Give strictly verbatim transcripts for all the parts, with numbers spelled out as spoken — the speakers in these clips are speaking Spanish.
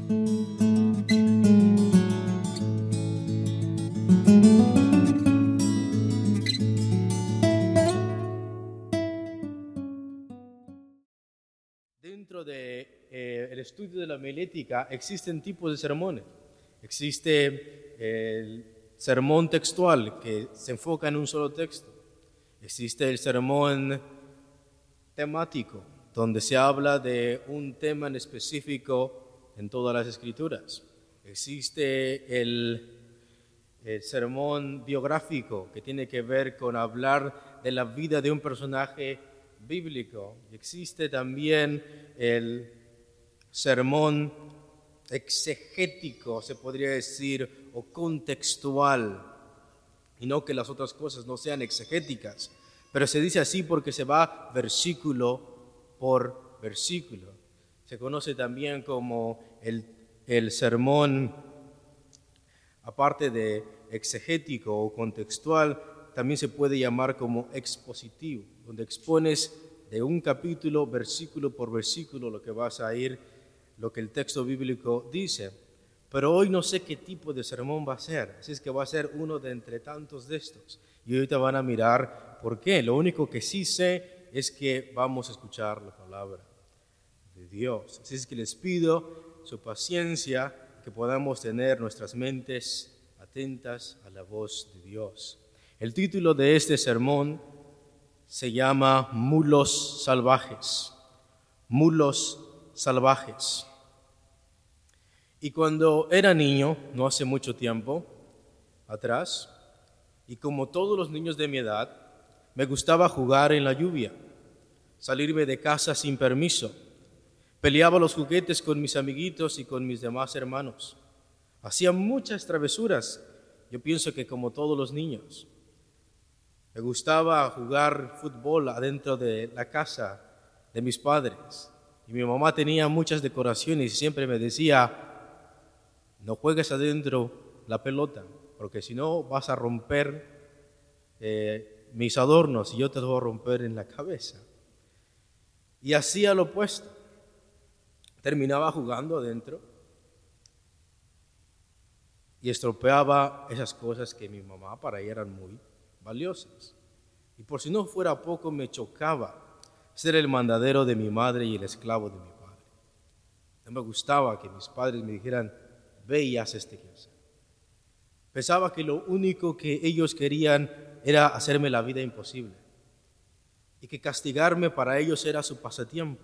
Dentro del de, eh, estudio de la homilética existen tipos de sermones. Existe el sermón textual, que se enfoca en un solo texto. Existe el sermón temático, donde se habla de un tema en específico en todas las escrituras. Existe el, el sermón biográfico, que tiene que ver con hablar de la vida de un personaje bíblico. Existe también el sermón exegético, se podría decir, o contextual, y no que las otras cosas no sean exegéticas, pero se dice así porque se va versículo por versículo. Se conoce también como el, el sermón, aparte de exegético o contextual, también se puede llamar como expositivo, donde expones de un capítulo, versículo por versículo, lo que vas a ir, lo que el texto bíblico dice. Pero hoy no sé qué tipo de sermón va a ser, así es que va a ser uno de entre tantos de estos. Y ahorita van a mirar por qué. Lo único que sí sé es que vamos a escuchar la palabra de Dios. Así es que les pido su paciencia, que podamos tener nuestras mentes atentas a la voz de Dios. El título de este sermón se llama Mulos Salvajes. Mulos Salvajes. Y cuando era niño, no hace mucho tiempo atrás, y como todos los niños de mi edad, me gustaba jugar en la lluvia, salirme de casa sin permiso. Peleaba los juguetes con mis amiguitos y con mis demás hermanos. Hacía muchas travesuras, yo pienso que como todos los niños. Me gustaba jugar fútbol adentro de la casa de mis padres. Y mi mamá tenía muchas decoraciones y siempre me decía, no juegues adentro la pelota, porque si no vas a romper eh, mis adornos y yo te voy a romper en la cabeza. Y hacía lo opuesto. Terminaba jugando adentro y estropeaba esas cosas que mi mamá para ella eran muy valiosas. Y por si no fuera poco, me chocaba ser el mandadero de mi madre y el esclavo de mi padre. No me gustaba que mis padres me dijeran, ve y haz este quehacer. Pensaba que lo único que ellos querían era hacerme la vida imposible y que castigarme para ellos era su pasatiempo.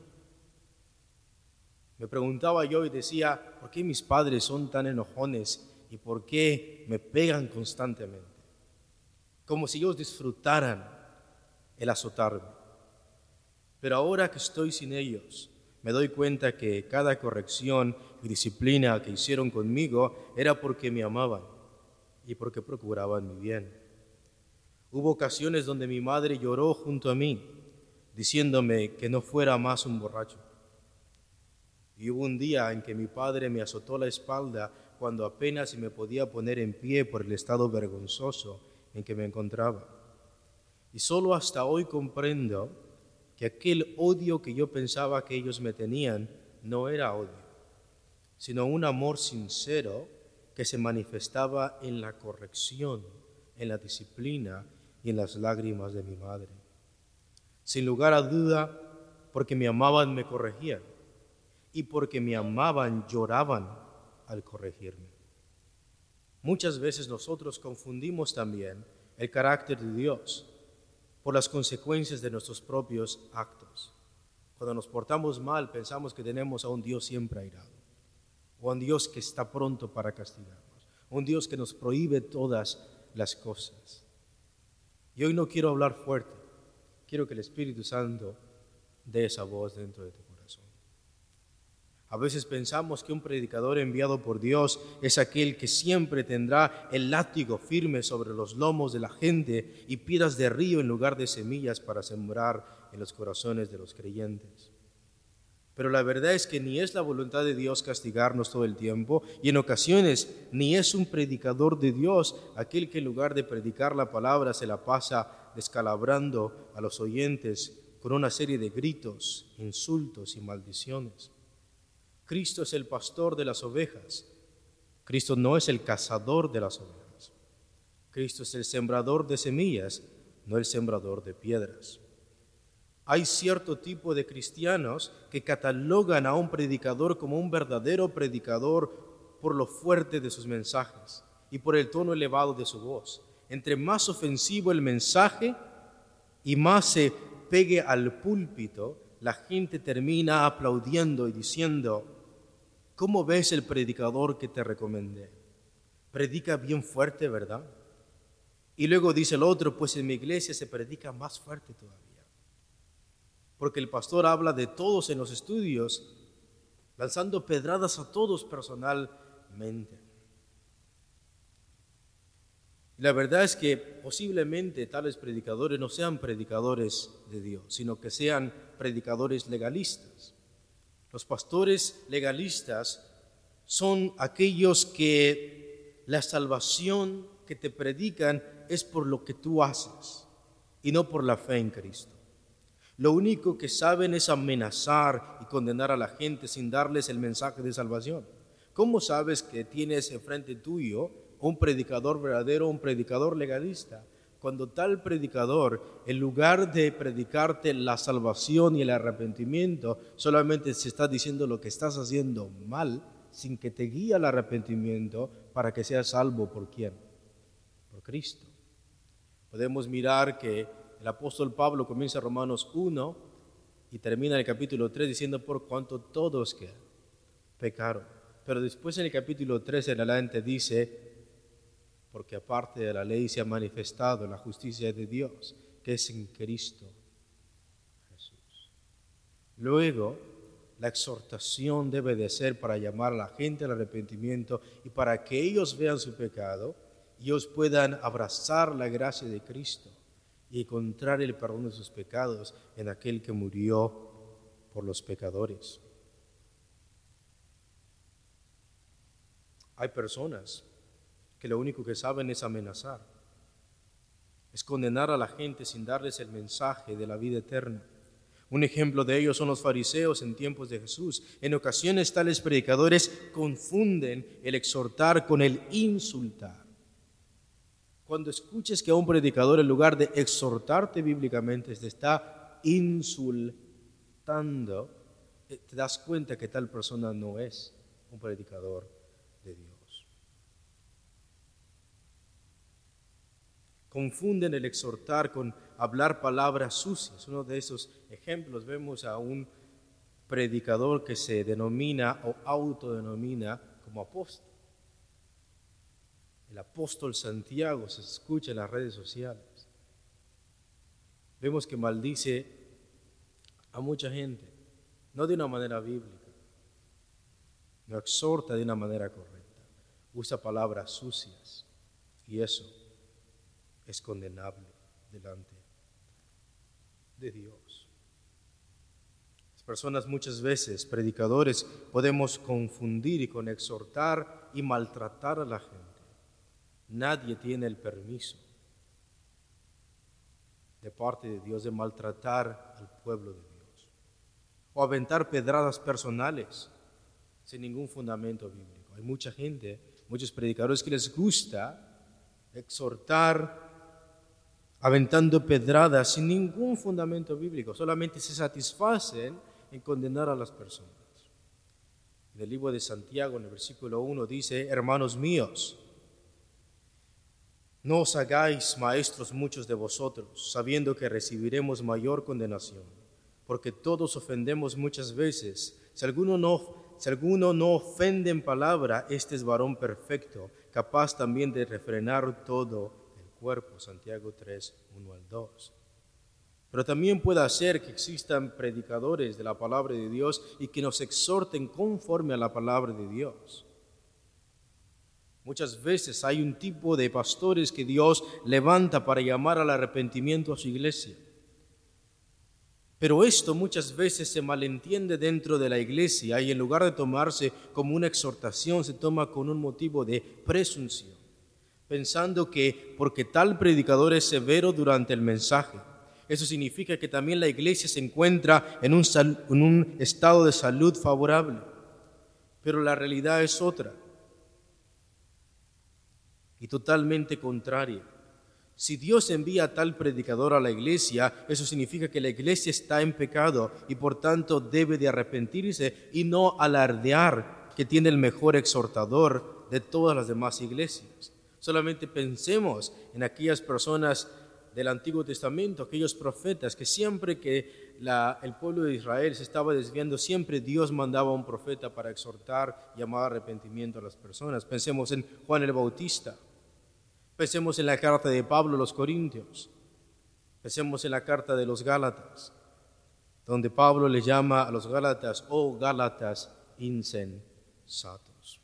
Me preguntaba yo y decía, ¿por qué mis padres son tan enojones y por qué me pegan constantemente? Como si ellos disfrutaran el azotarme. Pero ahora que estoy sin ellos, me doy cuenta que cada corrección y disciplina que hicieron conmigo era porque me amaban y porque procuraban mi bien. Hubo ocasiones donde mi madre lloró junto a mí, diciéndome que no fuera más un borracho. Y hubo un día en que mi padre me azotó la espalda cuando apenas me podía poner en pie por el estado vergonzoso en que me encontraba. Y solo hasta hoy comprendo que aquel odio que yo pensaba que ellos me tenían no era odio, sino un amor sincero que se manifestaba en la corrección, en la disciplina y en las lágrimas de mi madre. Sin lugar a duda, porque me amaban me corregían, y porque me amaban lloraban al corregirme. Muchas veces nosotros confundimos también el carácter de Dios por las consecuencias de nuestros propios actos. Cuando nos portamos mal, pensamos que tenemos a un Dios siempre airado, o a un Dios que está pronto para castigarnos, a un Dios que nos prohíbe todas las cosas. Y hoy no quiero hablar fuerte, quiero que el Espíritu Santo dé esa voz dentro de tu corazón. A veces pensamos que un predicador enviado por Dios es aquel que siempre tendrá el látigo firme sobre los lomos de la gente y piedras de río en lugar de semillas para sembrar en los corazones de los creyentes. Pero la verdad es que ni es la voluntad de Dios castigarnos todo el tiempo, y en ocasiones ni es un predicador de Dios aquel que en lugar de predicar la palabra se la pasa descalabrando a los oyentes con una serie de gritos, insultos y maldiciones. Cristo es el pastor de las ovejas. Cristo no es el cazador de las ovejas. Cristo es el sembrador de semillas, no el sembrador de piedras. Hay cierto tipo de cristianos que catalogan a un predicador como un verdadero predicador por lo fuerte de sus mensajes y por el tono elevado de su voz. Entre más ofensivo el mensaje y más se pegue al púlpito, la gente termina aplaudiendo y diciendo: ¿cómo ves el predicador que te recomendé? Predica bien fuerte, ¿verdad? Y luego dice el otro: pues en mi iglesia se predica más fuerte todavía. Porque el pastor habla de todos en los estudios, lanzando pedradas a todos personalmente. La verdad es que posiblemente tales predicadores no sean predicadores de Dios, sino que sean predicadores legalistas. Los pastores legalistas son aquellos que la salvación que te predican es por lo que tú haces y no por la fe en Cristo. Lo único que saben es amenazar y condenar a la gente sin darles el mensaje de salvación. ¿Cómo sabes que tienes enfrente tuyo un predicador verdadero, un predicador legalista? Cuando tal predicador, en lugar de predicarte la salvación y el arrepentimiento, solamente se está diciendo lo que estás haciendo mal, sin que te guíe al arrepentimiento para que seas salvo. ¿Por quién? Por Cristo. Podemos mirar que el apóstol Pablo comienza Romanos uno y termina el capítulo tres diciendo: por cuanto todos que pecaron. Pero después en el capítulo tres en adelante dice: porque aparte de la ley se ha manifestado la justicia de Dios, que es en Cristo Jesús. Luego, la exhortación debe de ser para llamar a la gente al arrepentimiento y para que ellos vean su pecado y ellos puedan abrazar la gracia de Cristo y encontrar el perdón de sus pecados en aquel que murió por los pecadores. Hay personas que lo único que saben es amenazar, es condenar a la gente sin darles el mensaje de la vida eterna. Un ejemplo de ello son los fariseos en tiempos de Jesús. En ocasiones tales predicadores confunden el exhortar con el insultar. Cuando escuches que a un predicador, en lugar de exhortarte bíblicamente, te está insultando, te das cuenta que tal persona no es un predicador de Dios. Confunden el exhortar con hablar palabras sucias. Uno de esos ejemplos vemos a un predicador que se denomina o autodenomina como apóstol. El apóstol Santiago se escucha en las redes sociales. Vemos que maldice a mucha gente, no de una manera bíblica, no exhorta de una manera correcta, usa palabras sucias y eso es condenable delante de Dios. Las personas muchas veces, predicadores, podemos confundir y con exhortar y maltratar a la gente. Nadie tiene el permiso de parte de Dios de maltratar al pueblo de Dios o aventar pedradas personales sin ningún fundamento bíblico. Hay mucha gente, muchos predicadores que les gusta exhortar aventando pedradas sin ningún fundamento bíblico, solamente se satisfacen en condenar a las personas. En el libro de Santiago, en el versículo uno, dice: hermanos míos, no os hagáis maestros muchos de vosotros, sabiendo que recibiremos mayor condenación, porque todos ofendemos muchas veces. Si alguno no, si alguno no ofende en palabra, este es varón perfecto, capaz también de refrenar todo el cuerpo. Santiago tres, uno al dos. Pero también puede hacer que existan predicadores de la palabra de Dios y que nos exhorten conforme a la palabra de Dios. Muchas veces hay un tipo de pastores que Dios levanta para llamar al arrepentimiento a su iglesia. Pero esto muchas veces se malentiende dentro de la iglesia y en lugar de tomarse como una exhortación, se toma con un motivo de presunción, pensando que porque tal predicador es severo durante el mensaje, eso significa que también la iglesia se encuentra en un, sal, en un estado de salud favorable. Pero la realidad es otra y totalmente contraria. Si Dios envía a tal predicador a la iglesia, eso significa que la iglesia está en pecado y por tanto debe de arrepentirse y no alardear que tiene el mejor exhortador de todas las demás iglesias. Solamente pensemos en aquellas personas del Antiguo Testamento, aquellos profetas que siempre que la, el pueblo de Israel se estaba desviando, siempre Dios mandaba a un profeta para exhortar y llamar a arrepentimiento a las personas. Pensemos en Juan el Bautista. Pensemos en la carta de Pablo a los Corintios. Pensemos en la carta de los Gálatas, donde Pablo le llama a los Gálatas, oh Gálatas insensatos.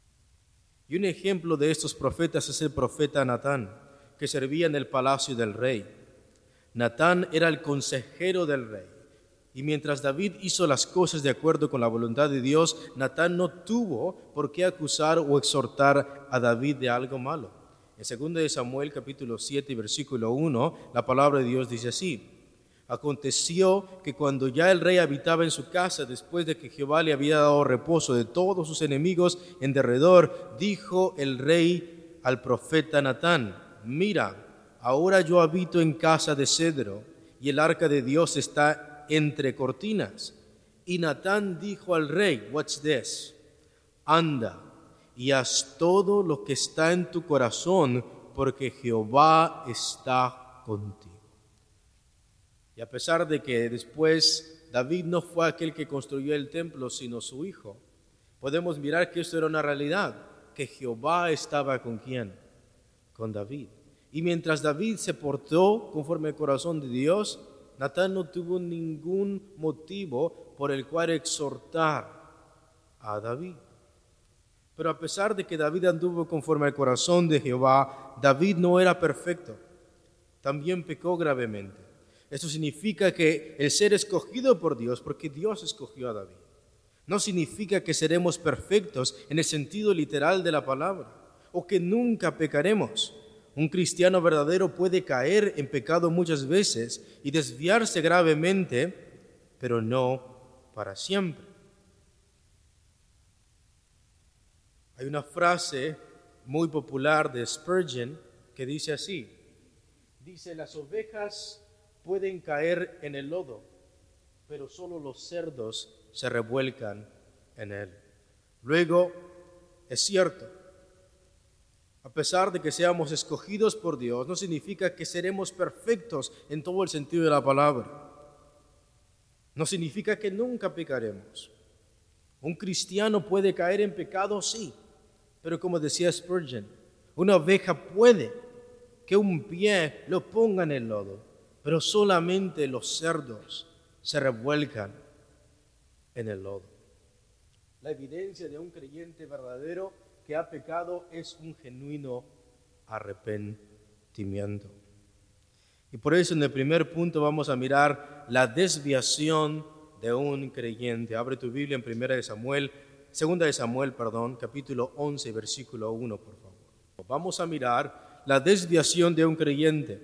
Y un ejemplo de estos profetas es el profeta Natán, que servía en el palacio del rey. Natán era el consejero del rey. Y mientras David hizo las cosas de acuerdo con la voluntad de Dios, Natán no tuvo por qué acusar o exhortar a David de algo malo. En segundo de Samuel, capítulo siete, versículo uno, la palabra de Dios dice así: aconteció que cuando ya el rey habitaba en su casa, después de que Jehová le había dado reposo de todos sus enemigos en derredor, dijo el rey al profeta Natán: mira, ahora yo habito en casa de cedro, y el arca de Dios está entre cortinas. Y Natán dijo al rey: what's this? Anda y haz todo lo que está en tu corazón, porque Jehová está contigo. Y a pesar de que después David no fue aquel que construyó el templo, sino su hijo, podemos mirar que esto era una realidad, que Jehová estaba con quién, con David. Y mientras David se portó conforme al corazón de Dios, Natán no tuvo ningún motivo por el cual exhortar a David. Pero a pesar de que David anduvo conforme al corazón de Jehová, David no era perfecto. También pecó gravemente. Esto significa que el ser escogido por Dios, porque Dios escogió a David, no significa que seremos perfectos en el sentido literal de la palabra, o que nunca pecaremos. Un cristiano verdadero puede caer en pecado muchas veces y desviarse gravemente, pero no para siempre. Hay una frase muy popular de Spurgeon que dice así, dice: las ovejas pueden caer en el lodo, pero solo los cerdos se revuelcan en él. Luego, es cierto, a pesar de que seamos escogidos por Dios, no significa que seremos perfectos en todo el sentido de la palabra. No significa que nunca pecaremos. Un cristiano puede caer en pecado, sí, pero como decía Spurgeon, una oveja puede que un pie lo ponga en el lodo, pero solamente los cerdos se revuelcan en el lodo. La evidencia de un creyente verdadero que ha pecado es un genuino arrepentimiento. Y por eso en el primer punto vamos a mirar la desviación de un creyente. Abre tu Biblia en Primera de Samuel, Segunda de Samuel, perdón, capítulo once, versículo uno, por favor. Vamos a mirar la desviación de un creyente.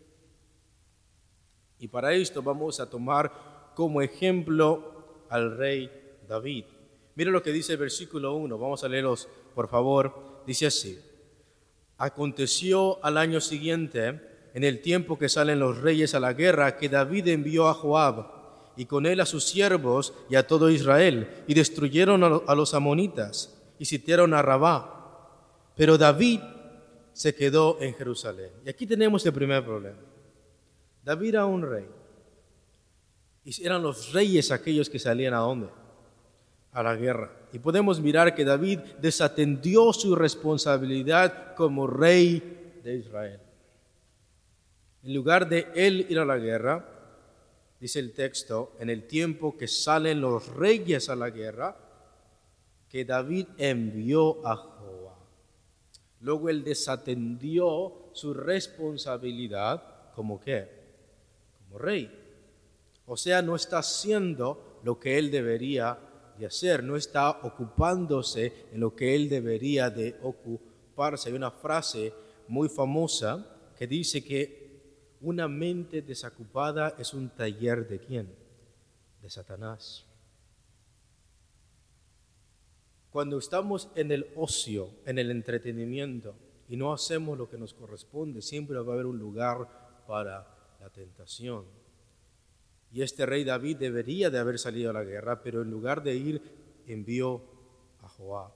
Y para esto vamos a tomar como ejemplo al rey David. Mira lo que dice el versículo uno, vamos a leerlos, por favor. Dice así: aconteció al año siguiente, en el tiempo que salen los reyes a la guerra, que David envió a Joab y con él a sus siervos y a todo Israel, y destruyeron a los amonitas y sitiaron a Rabá. Pero David se quedó en Jerusalén. Y aquí tenemos el primer problema. David era un rey. Y eran los reyes aquellos que salían ¿a dónde? A la guerra. Y podemos mirar que David desatendió su responsabilidad como rey de Israel. En lugar de él ir a la guerra, dice el texto, en el tiempo que salen los reyes a la guerra, que David envió a Joab. Luego él desatendió su responsabilidad como ¿qué? Como rey. O sea, no está haciendo lo que él debería de hacer, no está ocupándose en lo que él debería de ocuparse. Hay una frase muy famosa que dice que una mente desocupada es un taller ¿de quién? De Satanás. Cuando estamos en el ocio, en el entretenimiento, y no hacemos lo que nos corresponde, siempre va a haber un lugar para la tentación. Y este rey David debería de haber salido a la guerra, pero en lugar de ir, envió a Joab.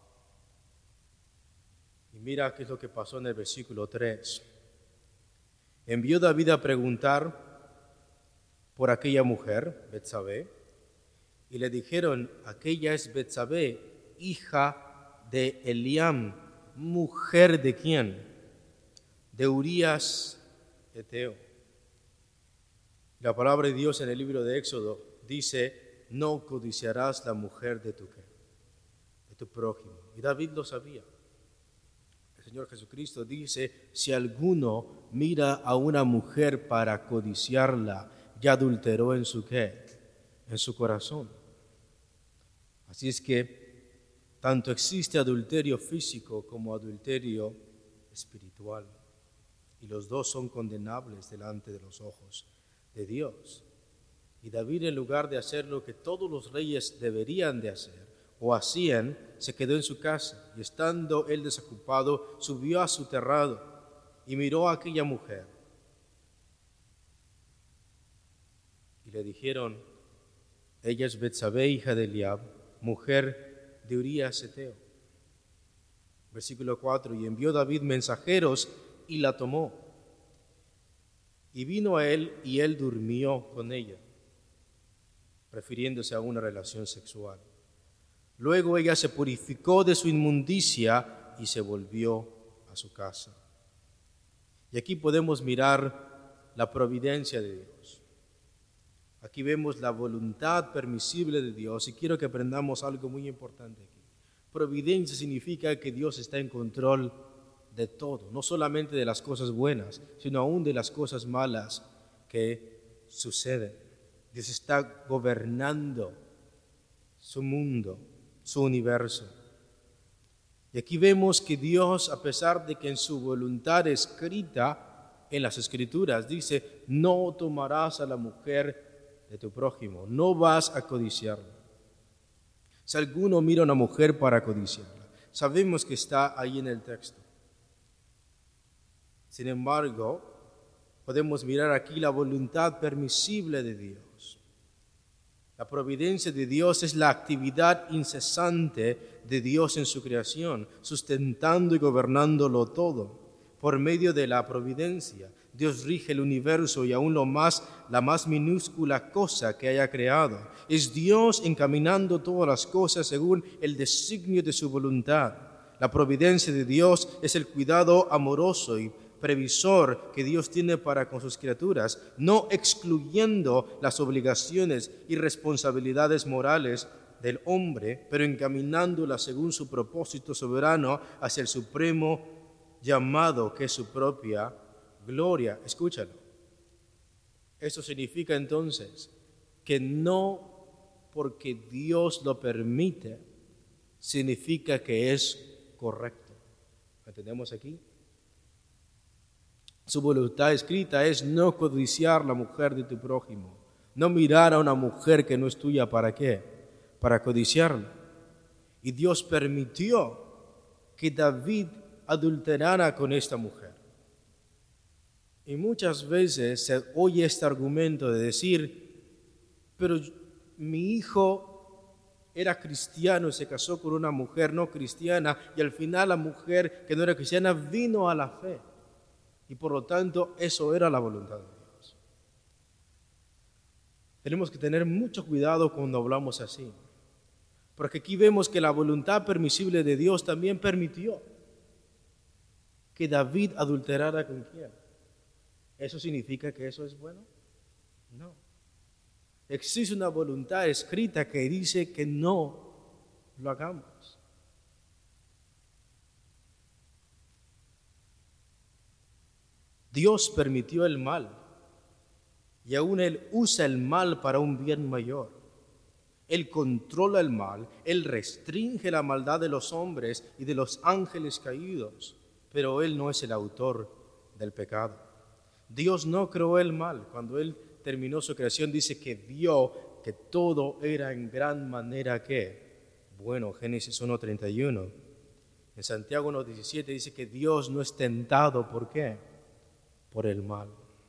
Y mira qué es lo que pasó en el versículo tres. Envió David a preguntar por aquella mujer, Betsabé, y le dijeron, aquella es Betsabé, hija de Eliam, mujer de quién? De Urías Eteo. La palabra de Dios en el libro de Éxodo dice, no codiciarás la mujer de tu, de tu prójimo. Y David lo sabía. El Señor Jesucristo dice, si alguno mira a una mujer para codiciarla, ya adulteró en su qué, en su corazón. Así es que tanto existe adulterio físico como adulterio espiritual. Y los dos son condenables delante de los ojos de Dios. Y David, en lugar de hacer lo que todos los reyes deberían de hacer o hacían, se quedó en su casa y estando él desocupado, subió a su terrado y miró a aquella mujer. Y le dijeron, ella es Betsabé, hija de Eliab, mujer de Urías Eteo. Versículo cuatro, y envió David mensajeros y la tomó. Y vino a él y él durmió con ella, refiriéndose a una relación sexual. Luego ella se purificó de su inmundicia y se volvió a su casa. Y aquí podemos mirar la providencia de Dios. Aquí vemos la voluntad permisible de Dios y quiero que aprendamos algo muy importante aquí. Providencia significa que Dios está en control de todo, no solamente de las cosas buenas, sino aún de las cosas malas que suceden. Dios está gobernando su mundo, su universo. Y aquí vemos que Dios, a pesar de que en su voluntad escrita en las Escrituras, dice, no tomarás a la mujer de tu prójimo, no vas a codiciarla. Si alguno mira a una mujer para codiciarla, sabemos que está ahí en el texto. Sin embargo, podemos mirar aquí la voluntad permisible de Dios. La providencia de Dios es la actividad incesante de Dios en su creación, sustentando y gobernándolo todo. Por medio de la providencia, Dios rige el universo y aún lo más, la más minúscula cosa que haya creado. Es Dios encaminando todas las cosas según el designio de su voluntad. La providencia de Dios es el cuidado amoroso y previsor que Dios tiene para con sus criaturas, no excluyendo las obligaciones y responsabilidades morales del hombre, pero encaminándolas según su propósito soberano hacia el supremo llamado que es su propia gloria. Escúchalo. Esto significa entonces que no porque Dios lo permite, significa que es correcto. ¿Lo entendemos aquí? Su voluntad escrita es no codiciar la mujer de tu prójimo, no mirar a una mujer que no es tuya. ¿Para qué? Para codiciarla. Y Dios permitió que David adulterara con esta mujer. Y muchas veces se oye este argumento de decir, pero mi hijo era cristiano y se casó con una mujer no cristiana y al final la mujer que no era cristiana vino a la fe. Y por lo tanto, eso era la voluntad de Dios. Tenemos que tener mucho cuidado cuando hablamos así. Porque aquí vemos que la voluntad permisible de Dios también permitió que David adulterara con quién. ¿Eso significa que eso es bueno? No. Existe una voluntad escrita que dice que no lo hagamos. Dios permitió el mal y aún Él usa el mal para un bien mayor. Él controla el mal, Él restringe la maldad de los hombres y de los ángeles caídos, pero Él no es el autor del pecado. Dios no creó el mal. Cuando Él terminó su creación dice que vio que todo era en gran manera ¿qué? Bueno, Génesis uno treinta y uno. En Santiago uno diecisiete dice que Dios no es tentado, ¿por qué? Por el mal.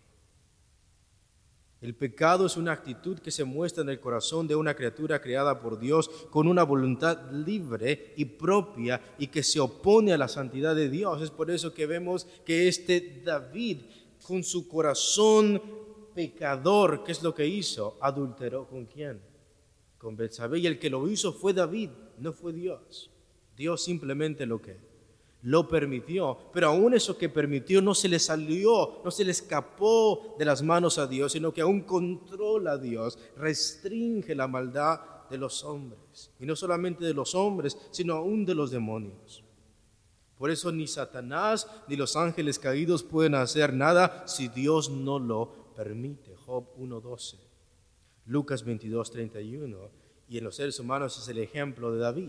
El pecado es una actitud que se muestra en el corazón de una criatura creada por Dios con una voluntad libre y propia y que se opone a la santidad de Dios. Es por eso que vemos que este David, con su corazón pecador, ¿qué es lo que hizo? Adulteró ¿con quién? Con Betsabé. Y el que lo hizo fue David, no fue Dios. Dios simplemente lo que lo permitió, pero aún eso que permitió no se le salió, no se le escapó de las manos a Dios, sino que aún controla a Dios, restringe la maldad de los hombres. Y no solamente de los hombres, sino aún de los demonios. Por eso ni Satanás ni los ángeles caídos pueden hacer nada si Dios no lo permite. Job uno doce, Lucas veintidós treinta y uno, y en los seres humanos es el ejemplo de David.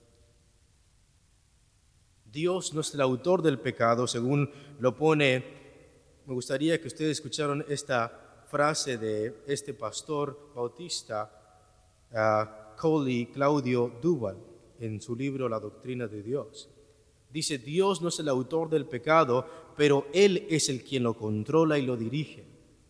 Dios no es el autor del pecado, según lo pone. Me gustaría que ustedes escucharan esta frase de este pastor bautista, uh, Coley Claudio Duval, en su libro La Doctrina de Dios. Dice, Dios no es el autor del pecado, pero Él es el quien lo controla y lo dirige.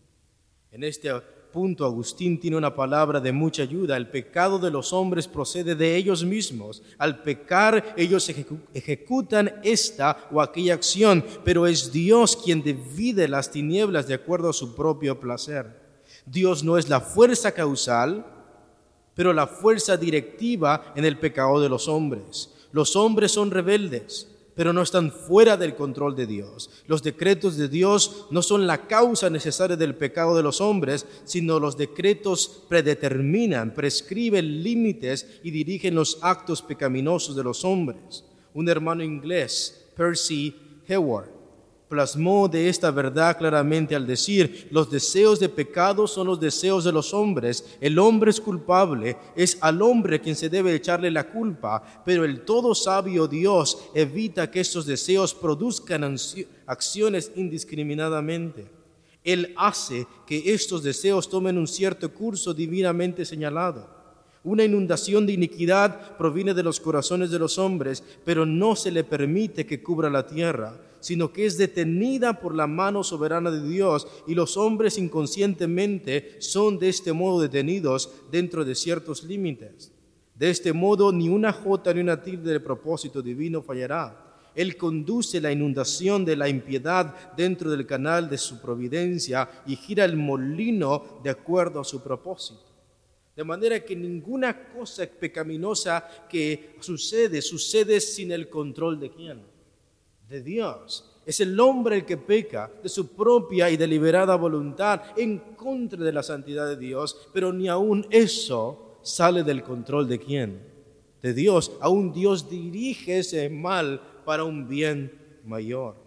En este punto, Agustín tiene una palabra de mucha ayuda. El pecado de los hombres procede de ellos mismos. Al pecar, ellos ejecu- ejecutan esta o aquella acción, pero es Dios quien divide las tinieblas de acuerdo a su propio placer. Dios no es la fuerza causal, pero la fuerza directiva en el pecado de los hombres. Los hombres son rebeldes, pero no están fuera del control de Dios. Los decretos de Dios no son la causa necesaria del pecado de los hombres, sino los decretos predeterminan, prescriben límites y dirigen los actos pecaminosos de los hombres. Un hermano inglés, Percy Hayward, plasmó de esta verdad claramente al decir, los deseos de pecado son los deseos de los hombres, el hombre es culpable, es al hombre quien se debe echarle la culpa, pero el todo sabio Dios evita que estos deseos produzcan acciones indiscriminadamente. Él hace que estos deseos tomen un cierto curso divinamente señalado. Una inundación de iniquidad proviene de los corazones de los hombres, pero no se le permite que cubra la tierra, sino que es detenida por la mano soberana de Dios, y los hombres inconscientemente son de este modo detenidos dentro de ciertos límites. De este modo, ni una jota ni una tilde de propósito divino fallará. Él conduce la inundación de la impiedad dentro del canal de su providencia y gira el molino de acuerdo a su propósito. De manera que ninguna cosa pecaminosa que sucede, sucede sin el control de ¿quién? De Dios. Es el hombre el que peca de su propia y deliberada voluntad en contra de la santidad de Dios, pero ni aun eso sale del control de ¿quién? De Dios. Aún Dios dirige ese mal para un bien mayor.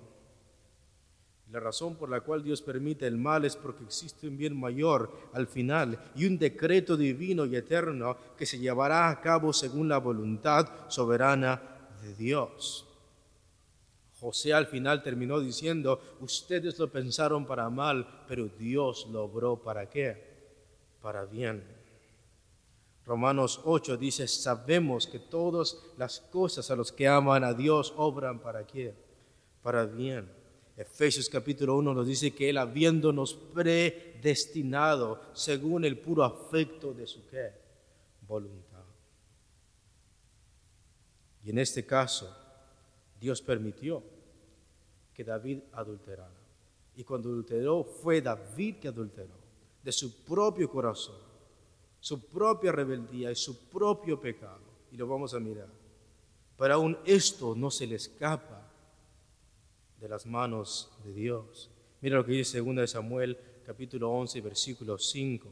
La razón por la cual Dios permite el mal es porque existe un bien mayor al final y un decreto divino y eterno que se llevará a cabo según la voluntad soberana de Dios. José al final terminó diciendo, ustedes lo pensaron para mal, pero Dios lo obró ¿para qué? Para bien. Romanos ocho dice, sabemos que todas las cosas a los que aman a Dios obran ¿para qué? Para bien. Efesios capítulo uno nos dice que Él habiéndonos predestinado según el puro afecto de su ¿qué? Voluntad. Y en este caso, Dios permitió que David adulterara. Y cuando adulteró, fue David que adulteró, de su propio corazón, su propia rebeldía y su propio pecado. Y lo vamos a mirar. Pero aún esto no se le escapa de las manos de Dios. Mira lo que dice segunda de Samuel, capítulo once, versículo cinco.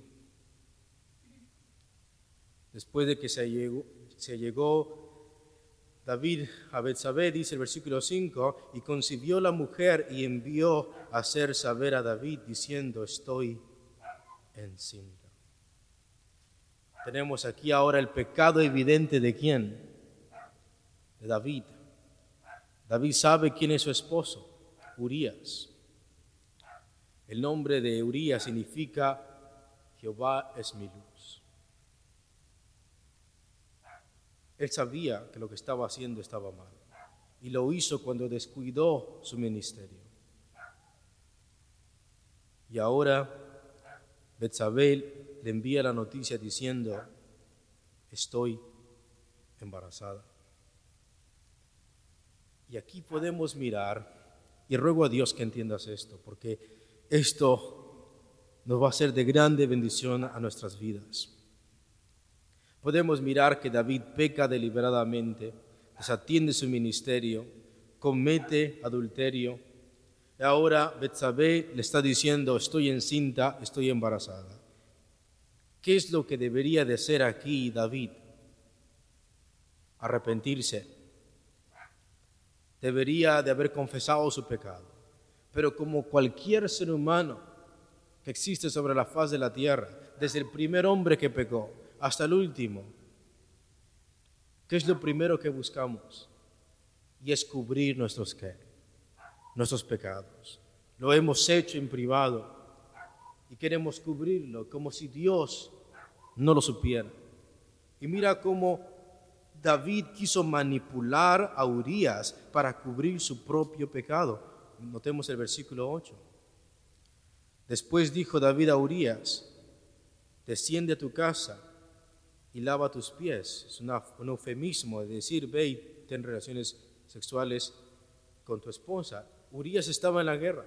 Después de que se llegó, se llegó David a Betsabé, dice el versículo cinco, y concibió la mujer y envió a hacer saber a David, diciendo, estoy encinta. Tenemos aquí ahora el pecado evidente de ¿quién? De David. David sabe quién es su esposo, Urías. El nombre de Urías significa Jehová es mi luz. Él sabía que lo que estaba haciendo estaba mal y lo hizo cuando descuidó su ministerio. Y ahora Betsabé le envía la noticia diciendo: estoy embarazada. Y aquí podemos mirar, y ruego a Dios que entiendas esto, porque esto nos va a ser de grande bendición a nuestras vidas. Podemos mirar que David peca deliberadamente, desatiende su ministerio, comete adulterio. Y ahora Betsabé le está diciendo: estoy encinta, estoy embarazada. ¿Qué es lo que debería de hacer aquí David? Arrepentirse. Debería de haber confesado su pecado. Pero como cualquier ser humano que existe sobre la faz de la tierra, desde el primer hombre que pecó hasta el último, ¿qué es lo primero que buscamos? Y es cubrir nuestros ¿qué? Nuestros pecados. Lo hemos hecho en privado y queremos cubrirlo como si Dios no lo supiera. Y mira cómo David quiso manipular a Urías para cubrir su propio pecado. Notemos el versículo ocho. Después dijo David a Urías: desciende a tu casa y lava tus pies. Es una, un eufemismo de decir: ve y ten relaciones sexuales con tu esposa. Urías estaba en la guerra,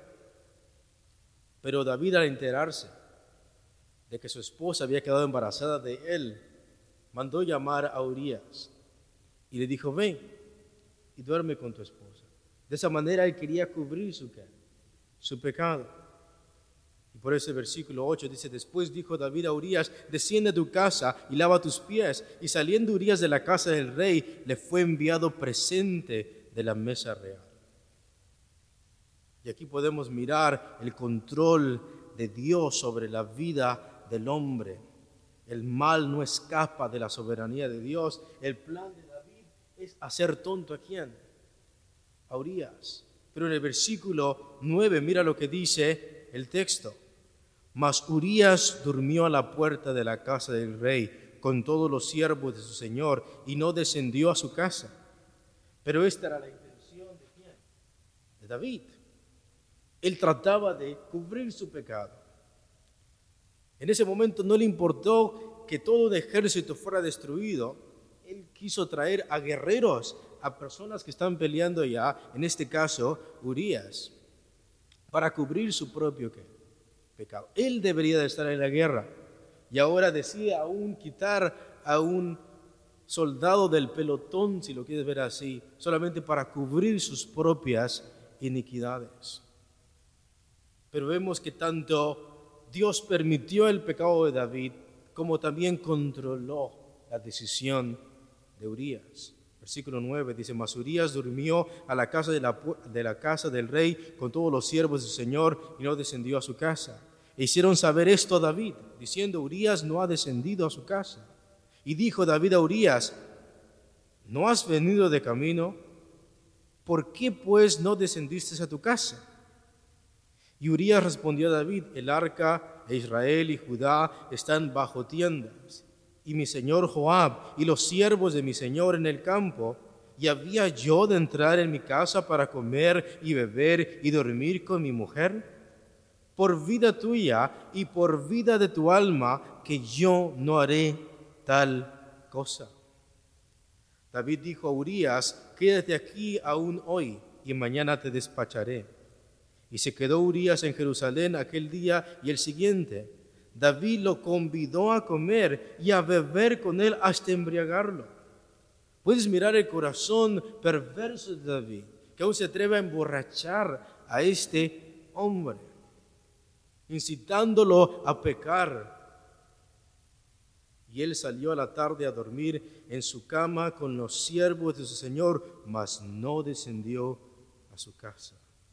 pero David, al enterarse de que su esposa había quedado embarazada de él, mandó llamar a Urías y le dijo: ven y duerme con tu esposa. De esa manera él quería cubrir su, ¿qué? Su pecado. Y por eso el versículo ocho dice: después dijo David a Urías: desciende a tu casa y lava tus pies. Y saliendo Urías de la casa del rey, le fue enviado presente de la mesa real. Y aquí podemos mirar el control de Dios sobre la vida del hombre. El mal no escapa de la soberanía de Dios. El plan de David es hacer tonto ¿a quién? A Urías. Pero en el versículo nueve, mira lo que dice el texto: mas Urías durmió a la puerta de la casa del rey con todos los siervos de su señor y no descendió a su casa. Pero esta era la intención de quién? De David. Él trataba de cubrir su pecado. En ese momento no le importó que todo un ejército fuera destruido. Él quiso traer a guerreros, a personas que están peleando ya, en este caso Urías, para cubrir su propio ¿qué? Pecado. Él debería de estar en la guerra y ahora decide aún quitar a un soldado del pelotón, si lo quieres ver así, solamente para cubrir sus propias iniquidades. Pero vemos que tanto Dios permitió el pecado de David como también controló la decisión de Urías. Versículo nueve dice: mas Urías durmió a la casa de la, de la casa del rey con todos los siervos de su señor y no descendió a su casa. E hicieron saber esto a David, diciendo: Urías no ha descendido a su casa. Y dijo David a Urías: ¿no has venido de camino? ¿Por qué pues no descendiste a tu casa? Y Urías respondió a David: el arca de Israel y Judá están bajo tiendas, y mi señor Joab y los siervos de mi señor en el campo, y había yo de entrar en mi casa para comer y beber y dormir con mi mujer. Por vida tuya y por vida de tu alma, que yo no haré tal cosa. David dijo a Urías: quédate aquí aún hoy, y mañana te despacharé. Y se quedó Urías en Jerusalén aquel día y el siguiente. David lo convidó a comer y a beber con él hasta embriagarlo. Puedes mirar el corazón perverso de David, que aún se atreve a emborrachar a este hombre, incitándolo a pecar. Y él salió a la tarde a dormir en su cama con los siervos de su señor, mas no descendió a su casa.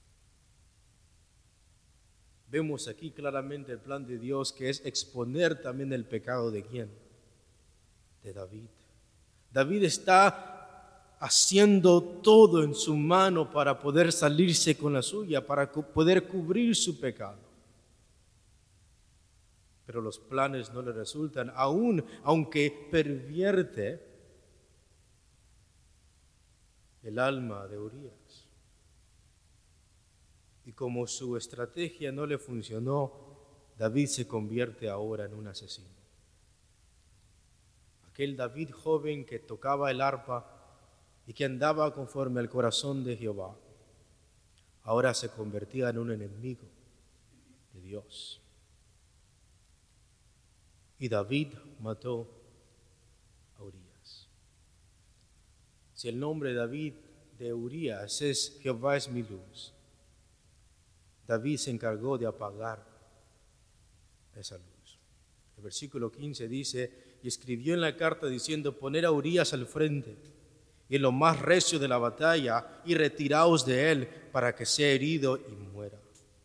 Vemos aquí claramente el plan de Dios, que es exponer también el pecado de quién? De David. David está haciendo todo en su mano para poder salirse con la suya, para poder cubrir su pecado. Pero los planes no le resultan, aún aunque pervierte el alma de Urías. Y como su estrategia no le funcionó, David se convierte ahora en un asesino. Aquel David joven que tocaba el arpa y que andaba conforme al corazón de Jehová, ahora se convertía en un enemigo de Dios. Y David mató a Urías. Si el nombre de David de Urías es Jehová es mi luz, David se encargó de apagar esa luz. El versículo quince dice: y escribió en la carta diciendo: poner a Urías al frente y en lo más recio de la batalla, y retiraos de él para que sea herido y muera.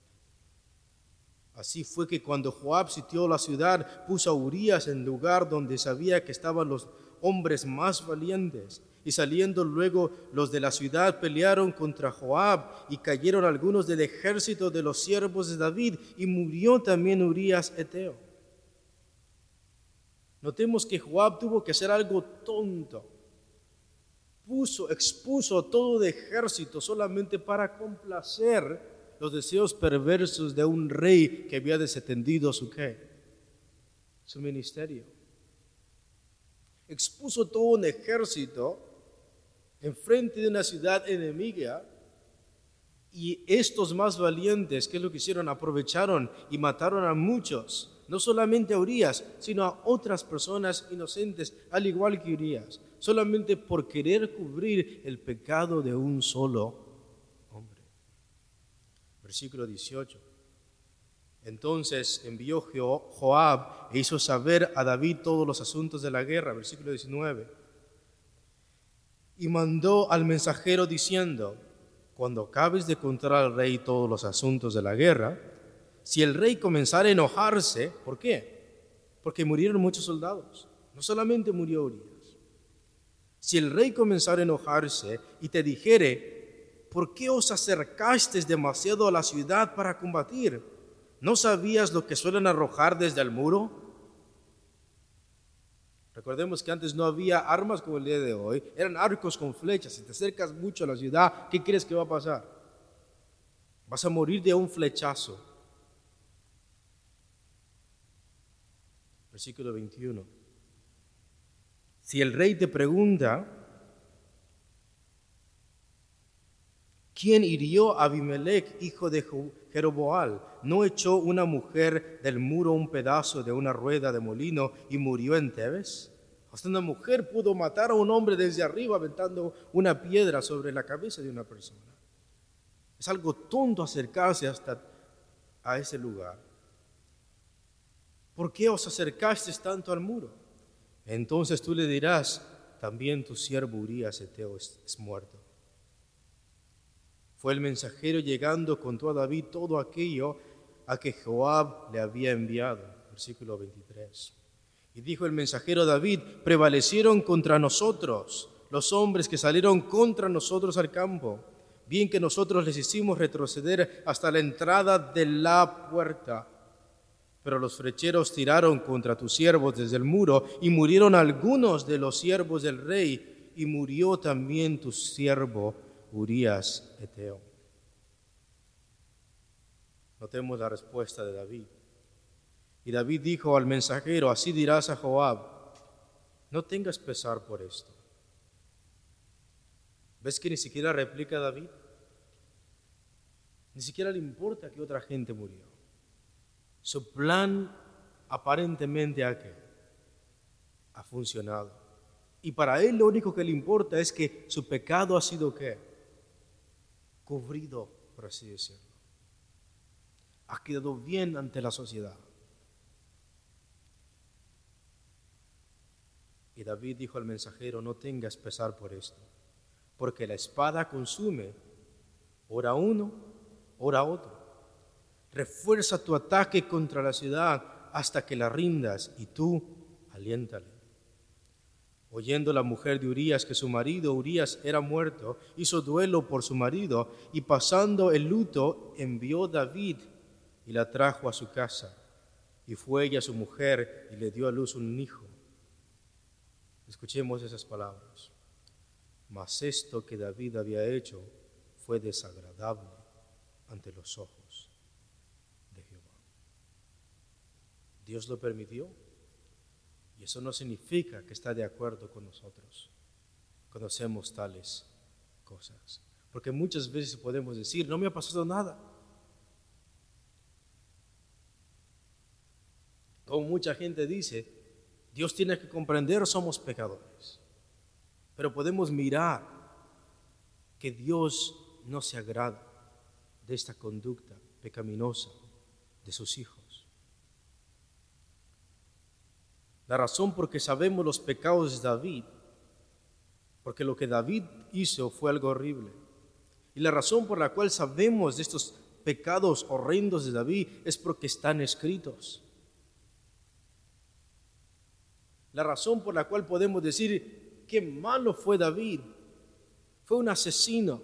Así fue que cuando Joab sitió la ciudad, puso a Urías en lugar donde sabía que estaban los hombres más valientes. Y saliendo luego los de la ciudad pelearon contra Joab, y cayeron algunos del ejército de los siervos de David, y murió también Urías heteo. Notemos que Joab tuvo que hacer algo tonto. Puso, expuso todo de ejército solamente para complacer los deseos perversos de un rey que había desatendido su ¿qué? Su ministerio. Expuso todo un ejército enfrente de una ciudad enemiga, y estos más valientes, ¿qué es lo que hicieron? Aprovecharon y mataron a muchos, no solamente a Urías, sino a otras personas inocentes, al igual que Urías, solamente por querer cubrir el pecado de un solo hombre. Versículo dieciocho. Entonces envió Joab e hizo saber a David todos los asuntos de la guerra. Versículo diecinueve. Y mandó al mensajero diciendo: cuando acabes de contar al rey todos los asuntos de la guerra, si el rey comenzara a enojarse, ¿por qué? Porque murieron muchos soldados, no solamente murió Urías. Si el rey comenzara a enojarse y te dijere: ¿por qué os acercasteis demasiado a la ciudad para combatir? ¿No sabías lo que suelen arrojar desde el muro? Recordemos que antes no había armas como el día de hoy, eran arcos con flechas. Si te acercas mucho a la ciudad, ¿qué crees que va a pasar? Vas a morir de un flechazo. Versículo veintiuno. Si el rey te pregunta: ¿quién hirió a Abimelech, hijo de Jeroboam? ¿No echó una mujer del muro un pedazo de una rueda de molino y murió en Tebes? Hasta una mujer pudo matar a un hombre desde arriba aventando una piedra sobre la cabeza de una persona. Es algo tonto acercarse hasta a ese lugar. ¿Por qué os acercasteis tanto al muro? Entonces tú le dirás: también tu siervo Urías heteo es, es muerto. Fue el mensajero llegando, contó a David todo aquello a que Joab le había enviado. Versículo veintitrés. Y dijo el mensajero a David: prevalecieron contra nosotros los hombres que salieron contra nosotros al campo, bien que nosotros les hicimos retroceder hasta la entrada de la puerta. Pero los flecheros tiraron contra tus siervos desde el muro, y murieron algunos de los siervos del rey, y murió también tu siervo Urías heteo. Notemos la respuesta de David. Y David dijo al mensajero: así dirás a Joab: no tengas pesar por esto. ¿Ves que ni siquiera replica David? Ni siquiera le importa que otra gente murió. Su plan aparentemente ¿a qué? Ha funcionado. Y para él lo único que le importa es que su pecado ha sido ¿qué? Cubrido, por así decirlo. Ha quedado bien ante la sociedad. Y David dijo al mensajero: no tengas pesar por esto, porque la espada consume, ora uno, ora otro. Refuerza tu ataque contra la ciudad hasta que la rindas, y tú aliéntale. Oyendo la mujer de Urías que su marido Urías era muerto, hizo duelo por su marido, y pasando el luto envió David y la trajo a su casa. Y fue ella su mujer y le dio a luz un hijo. Escuchemos esas palabras. mas esto que David había hecho fue desagradable ante los ojos de Jehová. Dios lo permitió, y eso no significa que está de acuerdo con nosotros cuando hacemos tales cosas. Porque muchas veces podemos decir, no me ha pasado nada. Como mucha gente dice, Dios tiene que comprender, somos pecadores. Pero podemos mirar que Dios no se agrada de esta conducta pecaminosa de sus hijos. La razón por que sabemos los pecados de David, porque lo que David hizo fue algo horrible. Y la razón por la cual sabemos de estos pecados horrendos de David es porque están escritos. La razón por la cual podemos decir qué malo fue David, fue un asesino,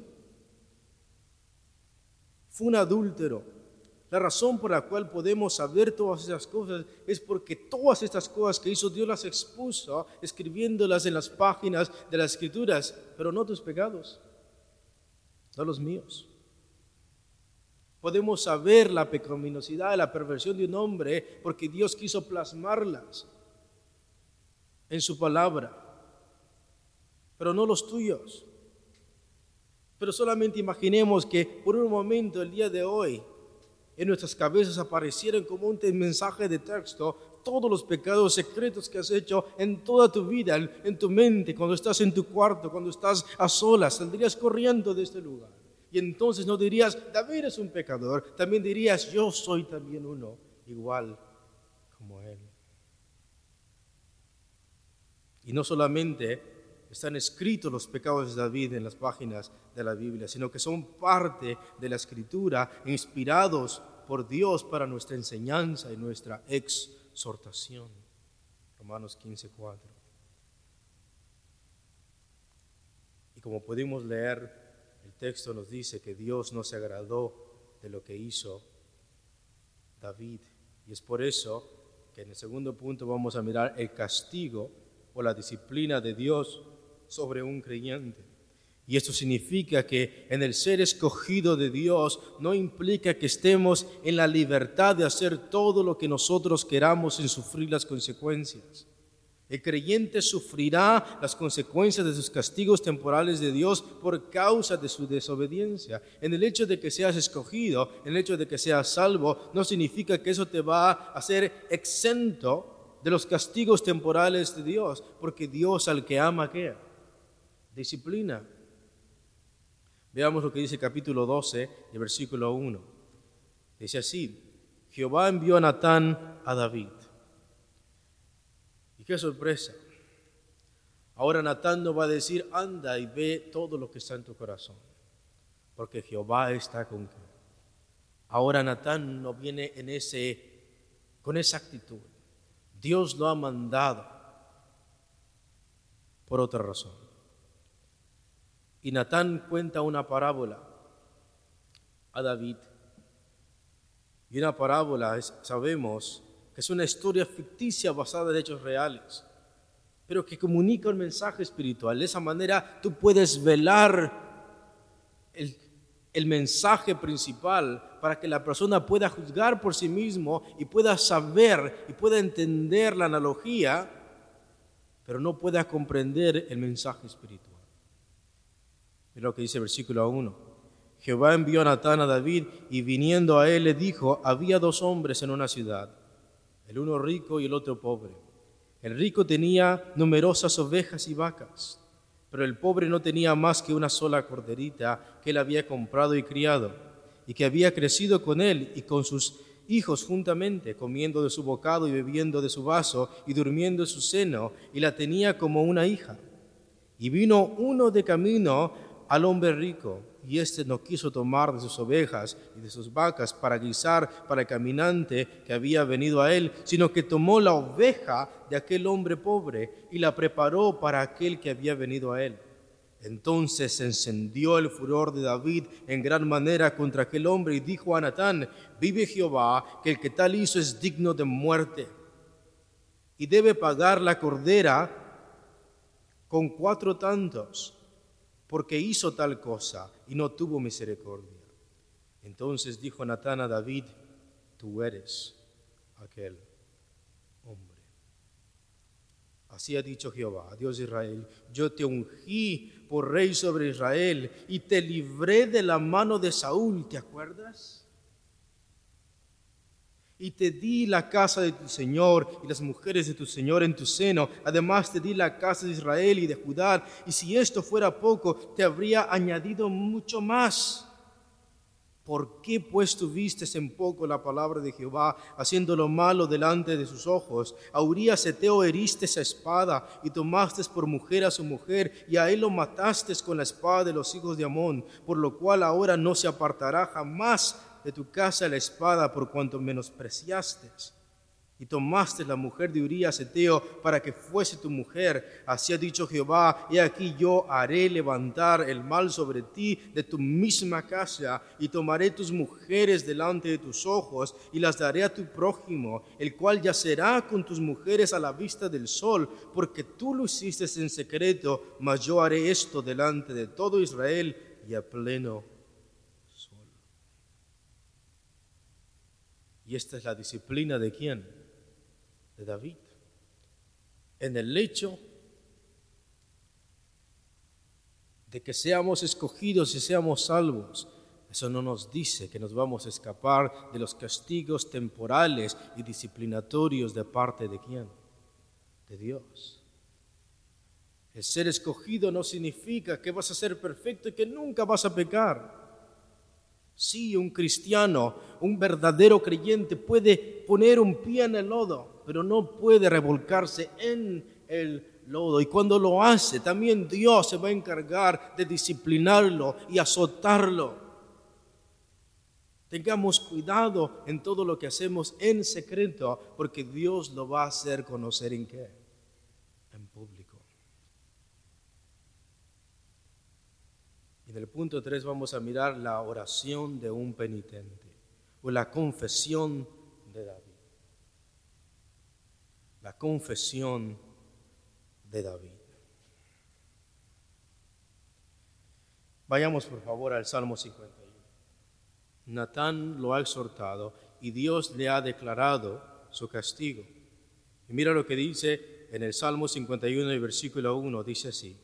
fue un adúltero. La razón por la cual podemos saber todas esas cosas es porque todas estas cosas que hizo Dios las expuso, escribiéndolas en las páginas de las Escrituras, pero no tus pecados, no los míos. Podemos saber la pecaminosidad, la perversión de un hombre porque Dios quiso plasmarlas en su palabra, pero no los tuyos. Pero solamente imaginemos que por un momento el día de hoy en nuestras cabezas aparecieran como un mensaje de texto todos los pecados secretos que has hecho en toda tu vida, en tu mente, cuando estás en tu cuarto, cuando estás a solas. Saldrías corriendo de este lugar y entonces no dirías, David es un pecador, también dirías, yo soy también uno, igual como él. Y no solamente están escritos los pecados de David en las páginas de la Biblia, sino que son parte de la Escritura, inspirados por Dios para nuestra enseñanza y nuestra exhortación. Romanos quince, cuatro. Y como pudimos leer, el texto nos dice que Dios no se agradó de lo que hizo David. Y es por eso que en el segundo punto vamos a mirar el castigo o la disciplina de Dios sobre un creyente. Y esto significa que en el ser escogido de Dios no implica que estemos en la libertad de hacer todo lo que nosotros queramos sin sufrir las consecuencias. El creyente sufrirá las consecuencias de sus castigos temporales de Dios por causa de su desobediencia. En el hecho de que seas escogido, en el hecho de que seas salvo, no significa que eso te va a hacer exento de los castigos temporales de Dios, porque Dios al que ama, ¿qué? Disciplina. Veamos lo que dice el capítulo doce, el versículo uno. Dice así, Jehová envió a Natán a David. Y qué sorpresa. Ahora Natán no va a decir, anda y ve todo lo que está en tu corazón, porque Jehová está contigo. Ahora Natán no viene en ese, con esa actitud. Dios lo ha mandado por otra razón. Y Natán cuenta una parábola a David. Y una parábola, es, sabemos, que es una historia ficticia basada en hechos reales, pero que comunica un mensaje espiritual. De esa manera tú puedes velar el, el mensaje principal para que la persona pueda juzgar por sí mismo y pueda saber y pueda entender la analogía, pero no pueda comprender el mensaje espiritual. Mira lo que dice el versículo uno. Jehová envió a Natán a David y viniendo a él le dijo, había dos hombres en una ciudad, el uno rico y el otro pobre. El rico tenía numerosas ovejas y vacas, pero el pobre no tenía más que una sola corderita que él había comprado y criado, y que había crecido con él y con sus hijos juntamente, comiendo de su bocado y bebiendo de su vaso y durmiendo en su seno, y la tenía como una hija. Y vino uno de camino al hombre rico, y éste no quiso tomar de sus ovejas y de sus vacas para guisar para el caminante que había venido a él, sino que tomó la oveja de aquel hombre pobre y la preparó para aquel que había venido a él. Entonces se encendió el furor de David en gran manera contra aquel hombre y dijo a Natán, vive Jehová, que el que tal hizo es digno de muerte y debe pagar la cordera con cuatro tantos porque hizo tal cosa y no tuvo misericordia. Entonces dijo Natán a David: tú eres aquel hombre. Así ha dicho Jehová, Dios de Israel: yo te ungí por rey sobre Israel y te libré de la mano de Saúl. ¿Te acuerdas? Y te di la casa de tu Señor y las mujeres de tu Señor en tu seno. Además te di la casa de Israel y de Judá. Y si esto fuera poco, te habría añadido mucho más. ¿Por qué pues tuviste en poco la palabra de Jehová, haciendo lo malo delante de sus ojos? A Urías Eteo heriste esa espada y tomaste por mujer a su mujer, y a él lo mataste con la espada de los hijos de Amón, por lo cual ahora no se apartará jamás de tu casa la espada, por cuanto menospreciaste. Y tomaste la mujer de Urías Eteo para que fuese tu mujer. Así ha dicho Jehová: he aquí yo haré levantar el mal sobre ti de tu misma casa, y tomaré tus mujeres delante de tus ojos, y las daré a tu prójimo, el cual yacerá con tus mujeres a la vista del sol, porque tú lo hiciste en secreto, mas yo haré esto delante de todo Israel y a pleno sol. Y esta es la disciplina ¿de quién? De David. En el hecho de que seamos escogidos y seamos salvos, eso no nos dice que nos vamos a escapar de los castigos temporales y disciplinatorios de parte de quién? De Dios. El ser escogido no significa que vas a ser perfecto y que nunca vas a pecar. Sí, un cristiano, un verdadero creyente puede poner un pie en el lodo, pero no puede revolcarse en el lodo. Y cuando lo hace, también Dios se va a encargar de disciplinarlo y azotarlo. Tengamos cuidado en todo lo que hacemos en secreto, porque Dios lo va a hacer conocer ¿en qué? En público. Y en el punto tres vamos a mirar la oración de un penitente, o la confesión de David. La confesión de David. Vayamos por favor al Salmo cincuenta y uno. Natán lo ha exhortado y Dios le ha declarado su castigo. Y mira lo que dice en el Salmo cincuenta y uno, el versículo uno, dice así: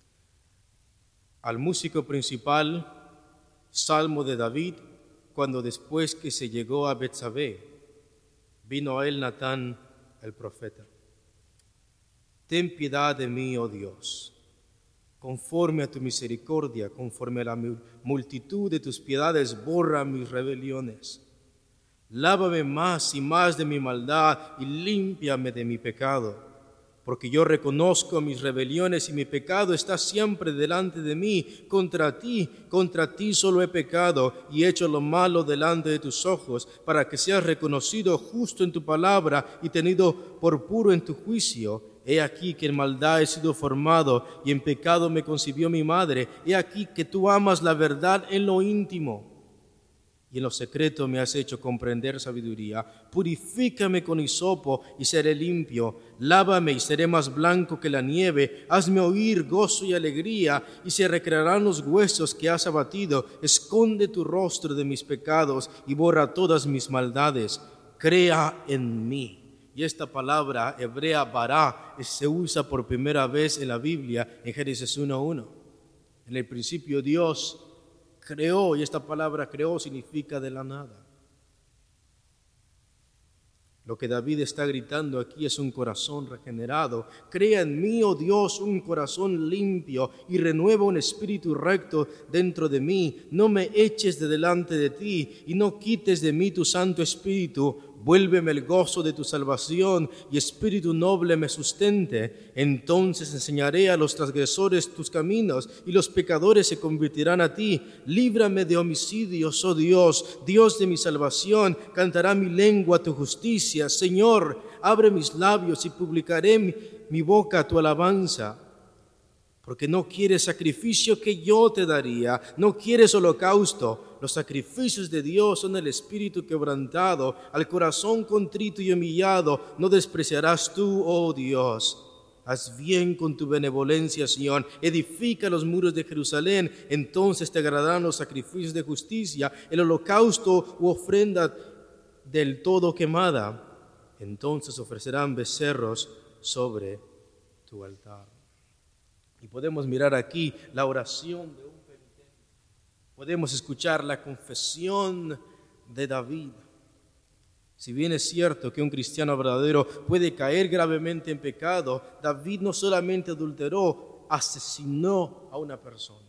al músico principal, salmo de David, cuando después que se llegó a Betsabé, vino a él Natán el profeta. Ten piedad de mí, oh Dios, conforme a tu misericordia, conforme a la multitud de tus piedades, borra mis rebeliones. Lávame más y más de mi maldad y límpiame de mi pecado, porque yo reconozco mis rebeliones y mi pecado está siempre delante de mí. Contra ti, contra ti solo he pecado y hecho lo malo delante de tus ojos, para que seas reconocido justo en tu palabra y tenido por puro en tu juicio. He aquí que en maldad he sido formado y en pecado me concibió mi madre. He aquí que tú amas la verdad en lo íntimo y en lo secreto me has hecho comprender sabiduría. Purifícame con hisopo y seré limpio. Lávame y seré más blanco que la nieve. Hazme oír gozo y alegría, y se recrearán los huesos que has abatido. Esconde tu rostro de mis pecados y borra todas mis maldades. Crea en mí. Y esta palabra hebrea bará se usa por primera vez en la Biblia en Génesis uno uno. En el principio Dios creó, y esta palabra creó significa de la nada. Lo que David está gritando aquí es un corazón regenerado. Crea en mí, oh Dios, un corazón limpio y renueva un espíritu recto dentro de mí. No me eches de delante de ti y no quites de mí tu Santo Espíritu. Vuélveme el gozo de tu salvación y espíritu noble me sustente. Entonces enseñaré a los transgresores tus caminos y los pecadores se convertirán a ti. Líbrame de homicidios, oh Dios, Dios de mi salvación. Cantará mi lengua tu justicia. Señor, abre mis labios y publicaré mi, mi boca tu alabanza. Porque no quieres sacrificio que yo te daría, no quieres holocausto. Los sacrificios de Dios son el espíritu quebrantado, al corazón contrito y humillado no despreciarás tú, oh Dios. Haz bien con tu benevolencia, Sión. Edifica los muros de Jerusalén. Entonces te agradarán los sacrificios de justicia, el holocausto u ofrenda del todo quemada. Entonces ofrecerán becerros sobre tu altar. Y podemos mirar aquí la oración de un penitente. Podemos escuchar la confesión de David. Si bien es cierto que un cristiano verdadero puede caer gravemente en pecado, David no solamente adulteró, asesinó a una persona.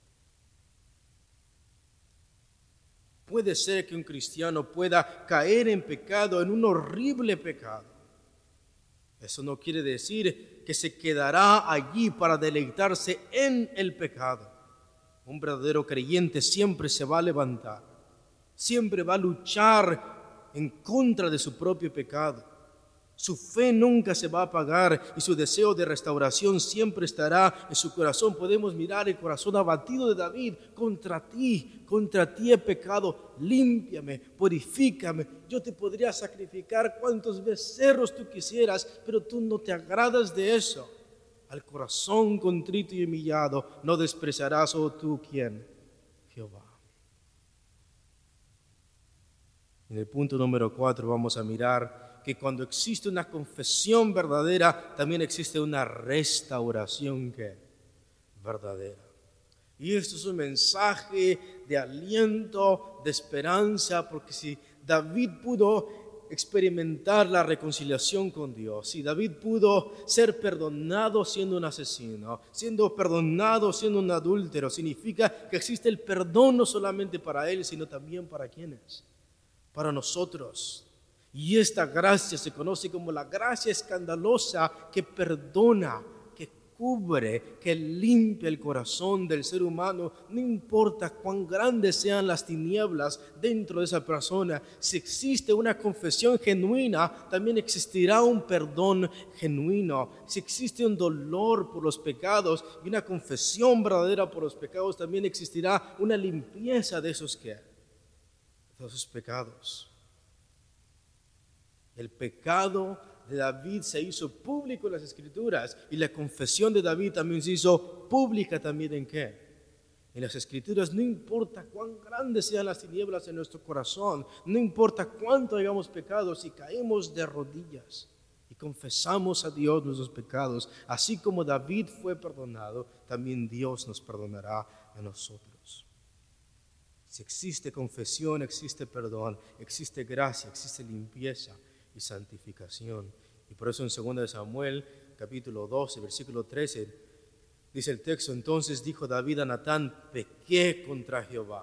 Puede ser que un cristiano pueda caer en pecado, en un horrible pecado. Eso no quiere decir que se quedará allí para deleitarse en el pecado. Un verdadero creyente siempre se va a levantar, siempre va a luchar en contra de su propio pecado. Su fe nunca se va a apagar y su deseo de restauración siempre estará en su corazón. Podemos mirar el corazón abatido de David. Contra ti, contra ti he pecado, límpiame, purifícame. Yo te podría sacrificar cuantos becerros tú quisieras, pero tú no te agradas de eso. Al corazón contrito y humillado no despreciarás, oh tú, ¿quién? Jehová. En el punto número cuatro vamos a mirar que cuando existe una confesión verdadera, también existe una restauración que verdadera. Y esto es un mensaje de aliento, de esperanza, porque si David pudo experimentar la reconciliación con Dios, si David pudo ser perdonado siendo un asesino, siendo perdonado siendo un adúltero, significa que existe el perdón no solamente para él, sino también para quienes. Para nosotros. Y esta gracia se conoce como la gracia escandalosa que perdona, que cubre, que limpia el corazón del ser humano. No importa cuán grandes sean las tinieblas dentro de esa persona, si existe una confesión genuina, también existirá un perdón genuino. Si existe un dolor por los pecados y una confesión verdadera por los pecados, también existirá una limpieza de esos que de sus pecados. El pecado de David se hizo público en las Escrituras y la confesión de David también se hizo pública también ¿en qué? En las Escrituras. No importa cuán grandes sean las tinieblas en nuestro corazón, no importa cuánto hayamos pecado, si caemos de rodillas y confesamos a Dios nuestros pecados, así como David fue perdonado, también Dios nos perdonará a nosotros. Si existe confesión, existe perdón, existe gracia, existe limpieza y santificación. Y por eso en segunda de Samuel, capítulo doce, versículo trece, dice el texto: entonces dijo David a Natán, pequé contra Jehová.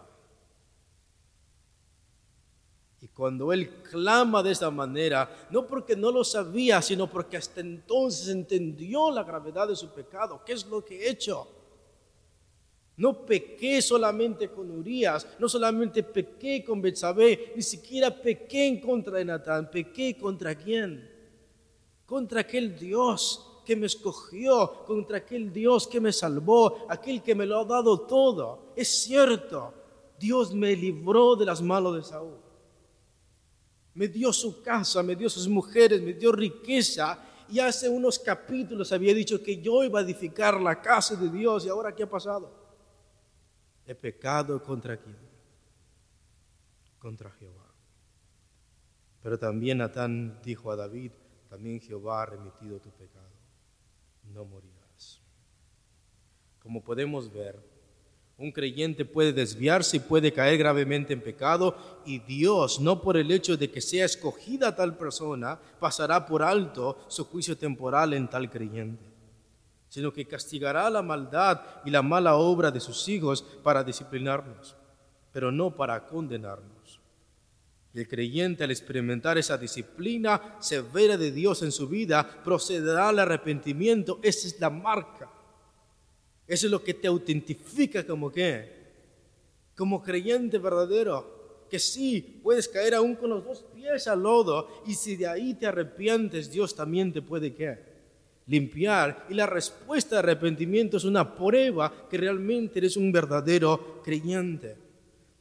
Y cuando él clama de esta manera, no porque no lo sabía, sino porque hasta entonces entendió la gravedad de su pecado. ¿Qué es lo que he hecho? No pequé solamente con Urías, no solamente pequé con Betsabé, ni siquiera pequé en contra de Natán. ¿Pequé contra quién? Contra aquel Dios que me escogió, contra aquel Dios que me salvó, aquel que me lo ha dado todo. Es cierto, Dios me libró de las manos de Saúl. Me dio su casa, me dio sus mujeres, me dio riqueza. Y hace unos capítulos había dicho que yo iba a edificar la casa de Dios. ¿Y ahora qué ha pasado? He pecado contra quién? Contra Jehová. Pero también Natán dijo a David, también Jehová ha remitido tu pecado, no morirás. Como podemos ver, un creyente puede desviarse y puede caer gravemente en pecado, y Dios, no por el hecho de que sea escogida tal persona, pasará por alto su juicio temporal en tal creyente, sino que castigará la maldad y la mala obra de sus hijos para disciplinarnos, pero no para condenarnos. Y el creyente, al experimentar esa disciplina severa de Dios en su vida, procederá al arrepentimiento. Esa es la marca. Eso es lo que te autentifica como qué, como creyente verdadero. Que sí, puedes caer aún con los dos pies al lodo, y si de ahí te arrepientes, Dios también te puede ¿qué? Limpiar. Y la respuesta de arrepentimiento es una prueba que realmente eres un verdadero creyente.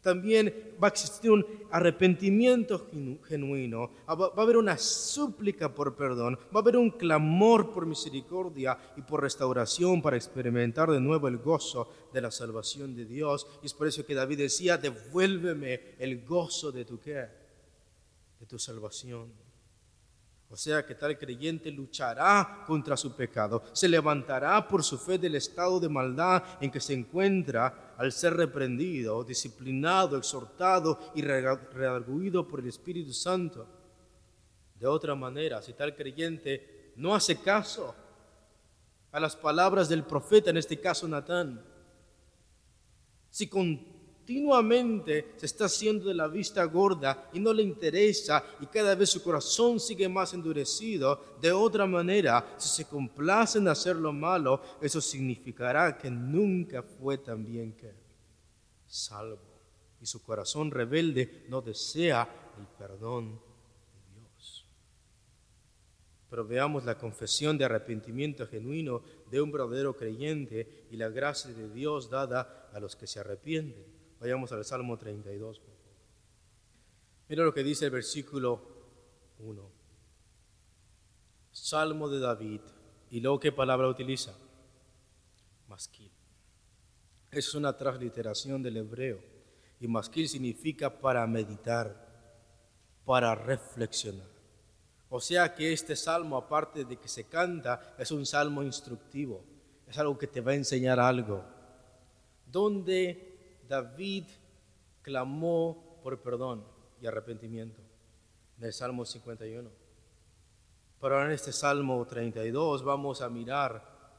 También va a existir un arrepentimiento genuino, va a haber una súplica por perdón, va a haber un clamor por misericordia y por restauración para experimentar de nuevo el gozo de la salvación de Dios. Y es por eso que David decía, devuélveme el gozo de tu ¿qué? De tu salvación. O sea que tal creyente luchará contra su pecado, se levantará por su fe del estado de maldad en que se encuentra al ser reprendido, disciplinado, exhortado y redarguido por el Espíritu Santo. De otra manera, si tal creyente no hace caso a las palabras del profeta, en este caso Natán, si continuamente se está haciendo de la vista gorda y no le interesa y cada vez su corazón sigue más endurecido, de otra manera, si se complace en hacer lo malo, eso significará que nunca fue tan bien que salvo y su corazón rebelde no desea el perdón de Dios. Pero veamos la confesión de arrepentimiento genuino de un verdadero creyente y la gracia de Dios dada a los que se arrepienten. Vayamos al Salmo treinta y dos, por favor. Mira lo que dice el versículo uno. Salmo de David. ¿Y luego qué palabra utiliza? Masquil. Es una transliteración del hebreo. Y masquil significa para meditar, para reflexionar. O sea que este salmo, aparte de que se canta, es un salmo instructivo. Es algo que te va a enseñar algo. Donde David clamó por perdón y arrepentimiento en el Salmo cincuenta y uno. Pero ahora en este Salmo treinta y dos vamos a mirar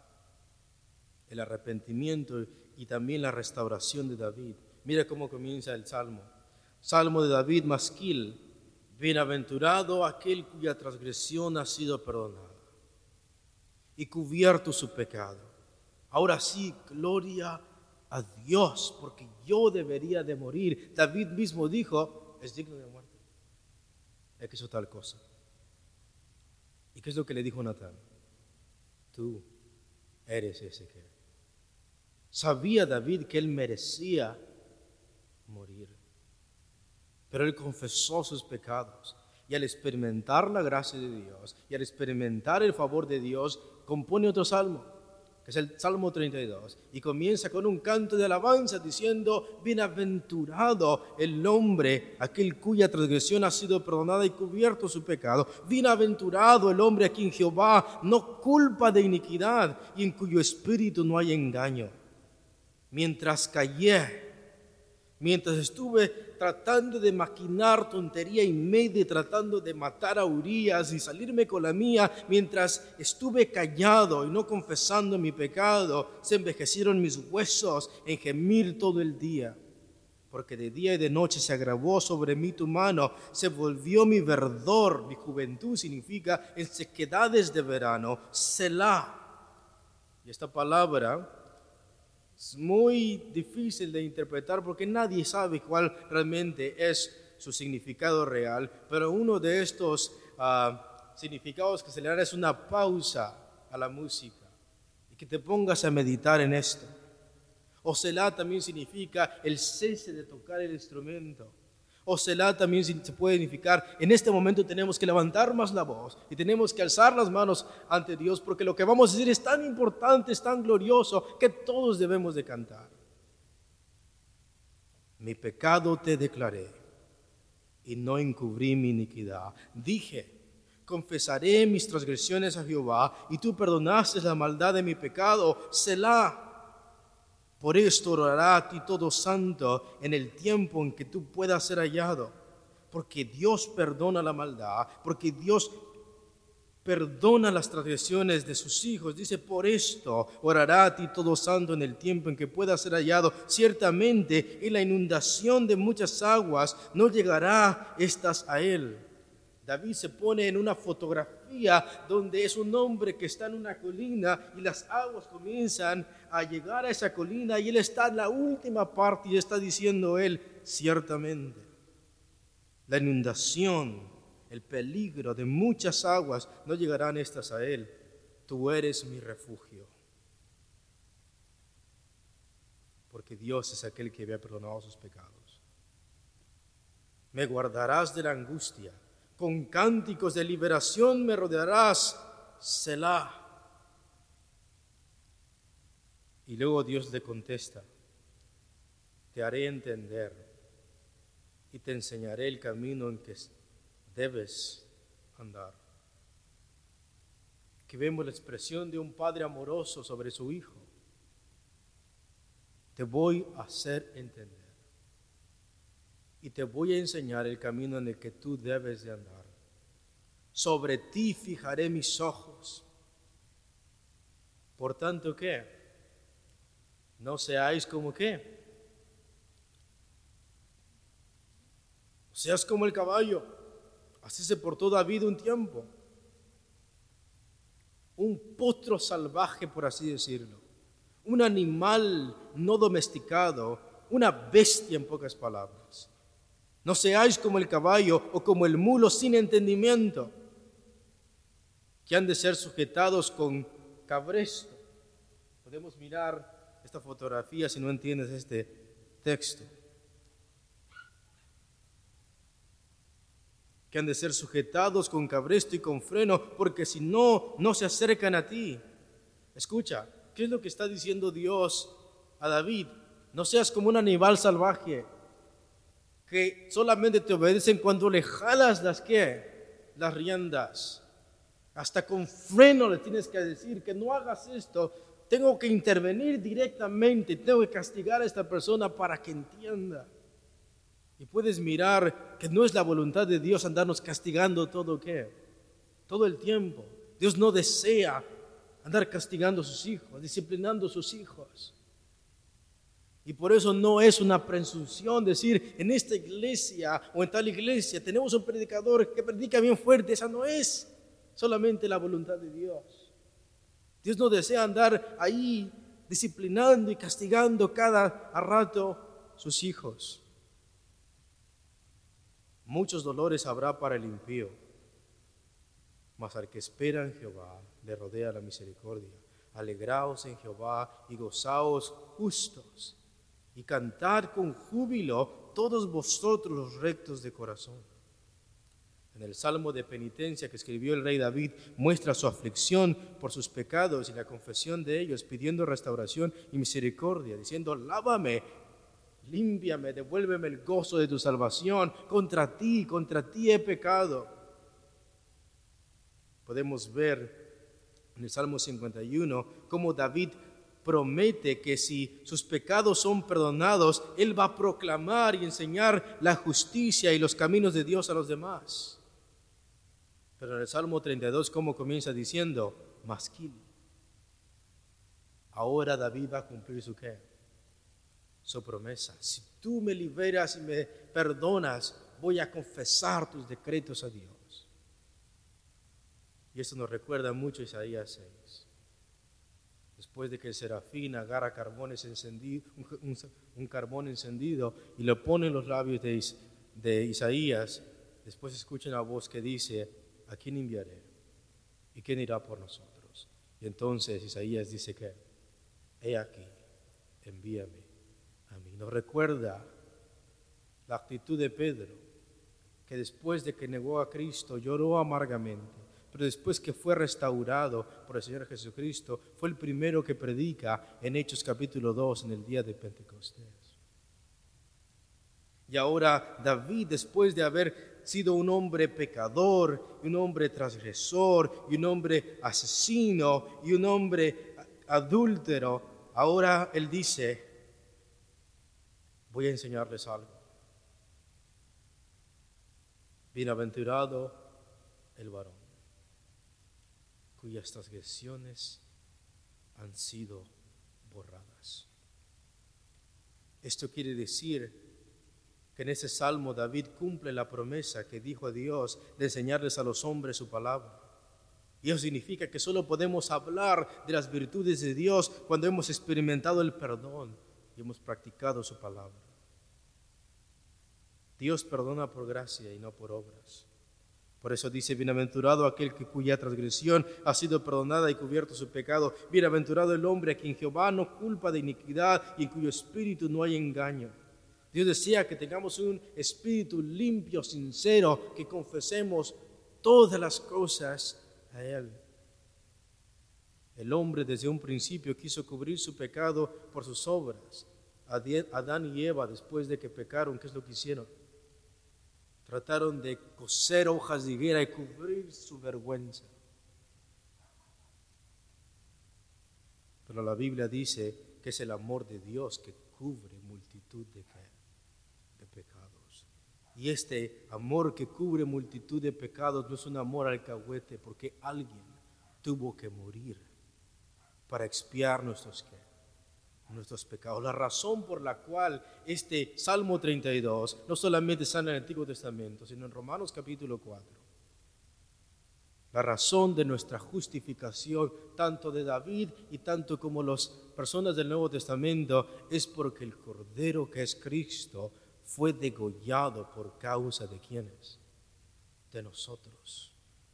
el arrepentimiento y también la restauración de David. Mira cómo comienza el Salmo. Salmo de David masquil. Bienaventurado aquel cuya transgresión ha sido perdonada y cubierto su pecado. Ahora sí, gloria a Dios, porque yo debería de morir. David mismo dijo, es digno de muerte el que hizo tal cosa. ¿Y qué es lo que le dijo Natán? Tú eres ese que. Sabía David que él merecía morir, pero él confesó sus pecados y al experimentar la gracia de Dios y al experimentar el favor de Dios, compone otro salmo, que es el Salmo treinta y dos, y comienza con un canto de alabanza diciendo, bienaventurado el hombre, aquel cuya transgresión ha sido perdonada y cubierto su pecado. Bienaventurado el hombre a quien Jehová no culpa de iniquidad y en cuyo espíritu no hay engaño. Mientras callé, mientras estuve tratando de maquinar tontería y media, tratando de matar a Urías y salirme con la mía, mientras estuve callado y no confesando mi pecado, se envejecieron mis huesos en gemir todo el día. Porque de día y de noche se agravó sobre mí tu mano, se volvió mi verdor, mi juventud significa en sequedades de verano, Selah. Y esta palabra es muy difícil de interpretar porque nadie sabe cuál realmente es su significado real, pero uno de estos uh, significados que se le da es una pausa a la música y que te pongas a meditar en esto. O Selah también significa el cese de tocar el instrumento. O Selah también se puede significar, en este momento tenemos que levantar más la voz y tenemos que alzar las manos ante Dios porque lo que vamos a decir es tan importante, es tan glorioso que todos debemos de cantar. Mi pecado te declaré y no encubrí mi iniquidad. Dije, confesaré mis transgresiones a Jehová y tú perdonaste la maldad de mi pecado. Selah. Por esto orará a ti todo santo en el tiempo en que tú puedas ser hallado, porque Dios perdona la maldad, porque Dios perdona las transgresiones de sus hijos. Dice, por esto orará a ti todo santo en el tiempo en que puedas ser hallado. Ciertamente en la inundación de muchas aguas no llegará estas a él. David se pone en una fotografía donde es un hombre que está en una colina y las aguas comienzan a llegar a esa colina y él está en la última parte y está diciendo él, ciertamente, la inundación, el peligro de muchas aguas no llegarán estas a él. Tú eres mi refugio. Porque Dios es aquel que había perdonado sus pecados. me guardarás de la angustia, con cánticos de liberación me rodearás, Selah. Y luego Dios le contesta, te haré entender y te enseñaré el camino en que debes andar. Aquí vemos la expresión de un padre amoroso sobre su hijo. Te voy a hacer entender y te voy a enseñar el camino en el que tú debes de andar. Sobre ti fijaré mis ojos. Por tanto, ¿qué? No seáis como qué. Seas como el caballo. Así se portó David un tiempo. Un potro salvaje, por así decirlo. Un animal no domesticado. Una bestia, en pocas palabras. No seáis como el caballo o como el mulo sin entendimiento, que han de ser sujetados con cabresto. Podemos mirar esta fotografía si no entiendes este texto. Que han de ser sujetados con cabresto y con freno, porque si no, no se acercan a ti. Escucha, ¿qué es lo que está diciendo Dios a David? No seas como un animal salvaje, que solamente te obedecen cuando le jalas las, ¿qué? Las riendas. Hasta con freno le tienes que decir que no hagas esto. Tengo que intervenir directamente, tengo que castigar a esta persona para que entienda. Y puedes mirar que no es la voluntad de Dios andarnos castigando todo, ¿qué? Todo el tiempo. Dios no desea andar castigando a sus hijos, disciplinando a sus hijos. Y por eso no es una presunción decir, en esta iglesia o en tal iglesia tenemos un predicador que predica bien fuerte. Esa no es solamente la voluntad de Dios. Dios no desea andar ahí disciplinando y castigando cada rato sus hijos. Muchos dolores habrá para el impío, mas al que espera en Jehová le rodea la misericordia. Alegraos en Jehová y gozaos justos, y cantad con júbilo todos vosotros los rectos de corazón. En el Salmo de penitencia que escribió el rey David, muestra su aflicción por sus pecados y la confesión de ellos, pidiendo restauración y misericordia, diciendo, lávame, límpiame, devuélveme el gozo de tu salvación. Contra ti, contra ti he pecado. Podemos ver en el Salmo cincuenta y uno cómo David promete que si sus pecados son perdonados, él va a proclamar y enseñar la justicia y los caminos de Dios a los demás. Pero en el Salmo treinta y dos, ¿cómo comienza diciendo? Masquil. Ahora David va a cumplir su qué? Su promesa. Si tú me liberas y me perdonas, voy a confesar tus decretos a Dios. Y esto nos recuerda mucho a Isaías seis. Después de que el serafín agarra carbones encendido, un, un, un carbón encendido y lo pone en los labios de, de Isaías, después escucha una voz que dice, ¿a quién enviaré? ¿Y quién irá por nosotros? Y entonces Isaías dice que, he aquí, envíame a mí. Nos recuerda la actitud de Pedro, que después de que negó a Cristo lloró amargamente, pero después que fue restaurado por el Señor Jesucristo, fue el primero que predica en Hechos capítulo dos en el día de Pentecostés. Y ahora David, después de haber sido un hombre pecador, un hombre transgresor, y un hombre asesino, y un hombre adúltero, ahora él dice, voy a enseñarles algo. Bienaventurado el varón cuyas transgresiones han sido borradas. Esto quiere decir que en ese salmo David cumple la promesa que dijo a Dios de enseñarles a los hombres su palabra. Y eso significa que solo podemos hablar de las virtudes de Dios cuando hemos experimentado el perdón y hemos practicado su palabra. Dios perdona por gracia y no por obras. Por eso dice, bienaventurado aquel que cuya transgresión ha sido perdonada y cubierto su pecado. Bienaventurado el hombre a quien Jehová no culpa de iniquidad y en cuyo espíritu no hay engaño. Dios desea que tengamos un espíritu limpio, sincero, que confesemos todas las cosas a Él. El hombre desde un principio quiso cubrir su pecado por sus obras. Adán y Eva, después de que pecaron, ¿qué es lo que hicieron? Trataron de coser hojas de higuera y cubrir su vergüenza. Pero la Biblia dice que es el amor de Dios que cubre multitud de, de pecados. Y este amor que cubre multitud de pecados no es un amor alcahuete, porque alguien tuvo que morir para expiar nuestros, ¿qué? nuestros pecados. La razón por la cual este Salmo treinta y dos no solamente está en el Antiguo Testamento, sino en Romanos capítulo cuatro. La razón de nuestra justificación, tanto de David y tanto como las personas del Nuevo Testamento, es porque el Cordero que es Cristo fue degollado por causa de ¿quiénes? De nosotros.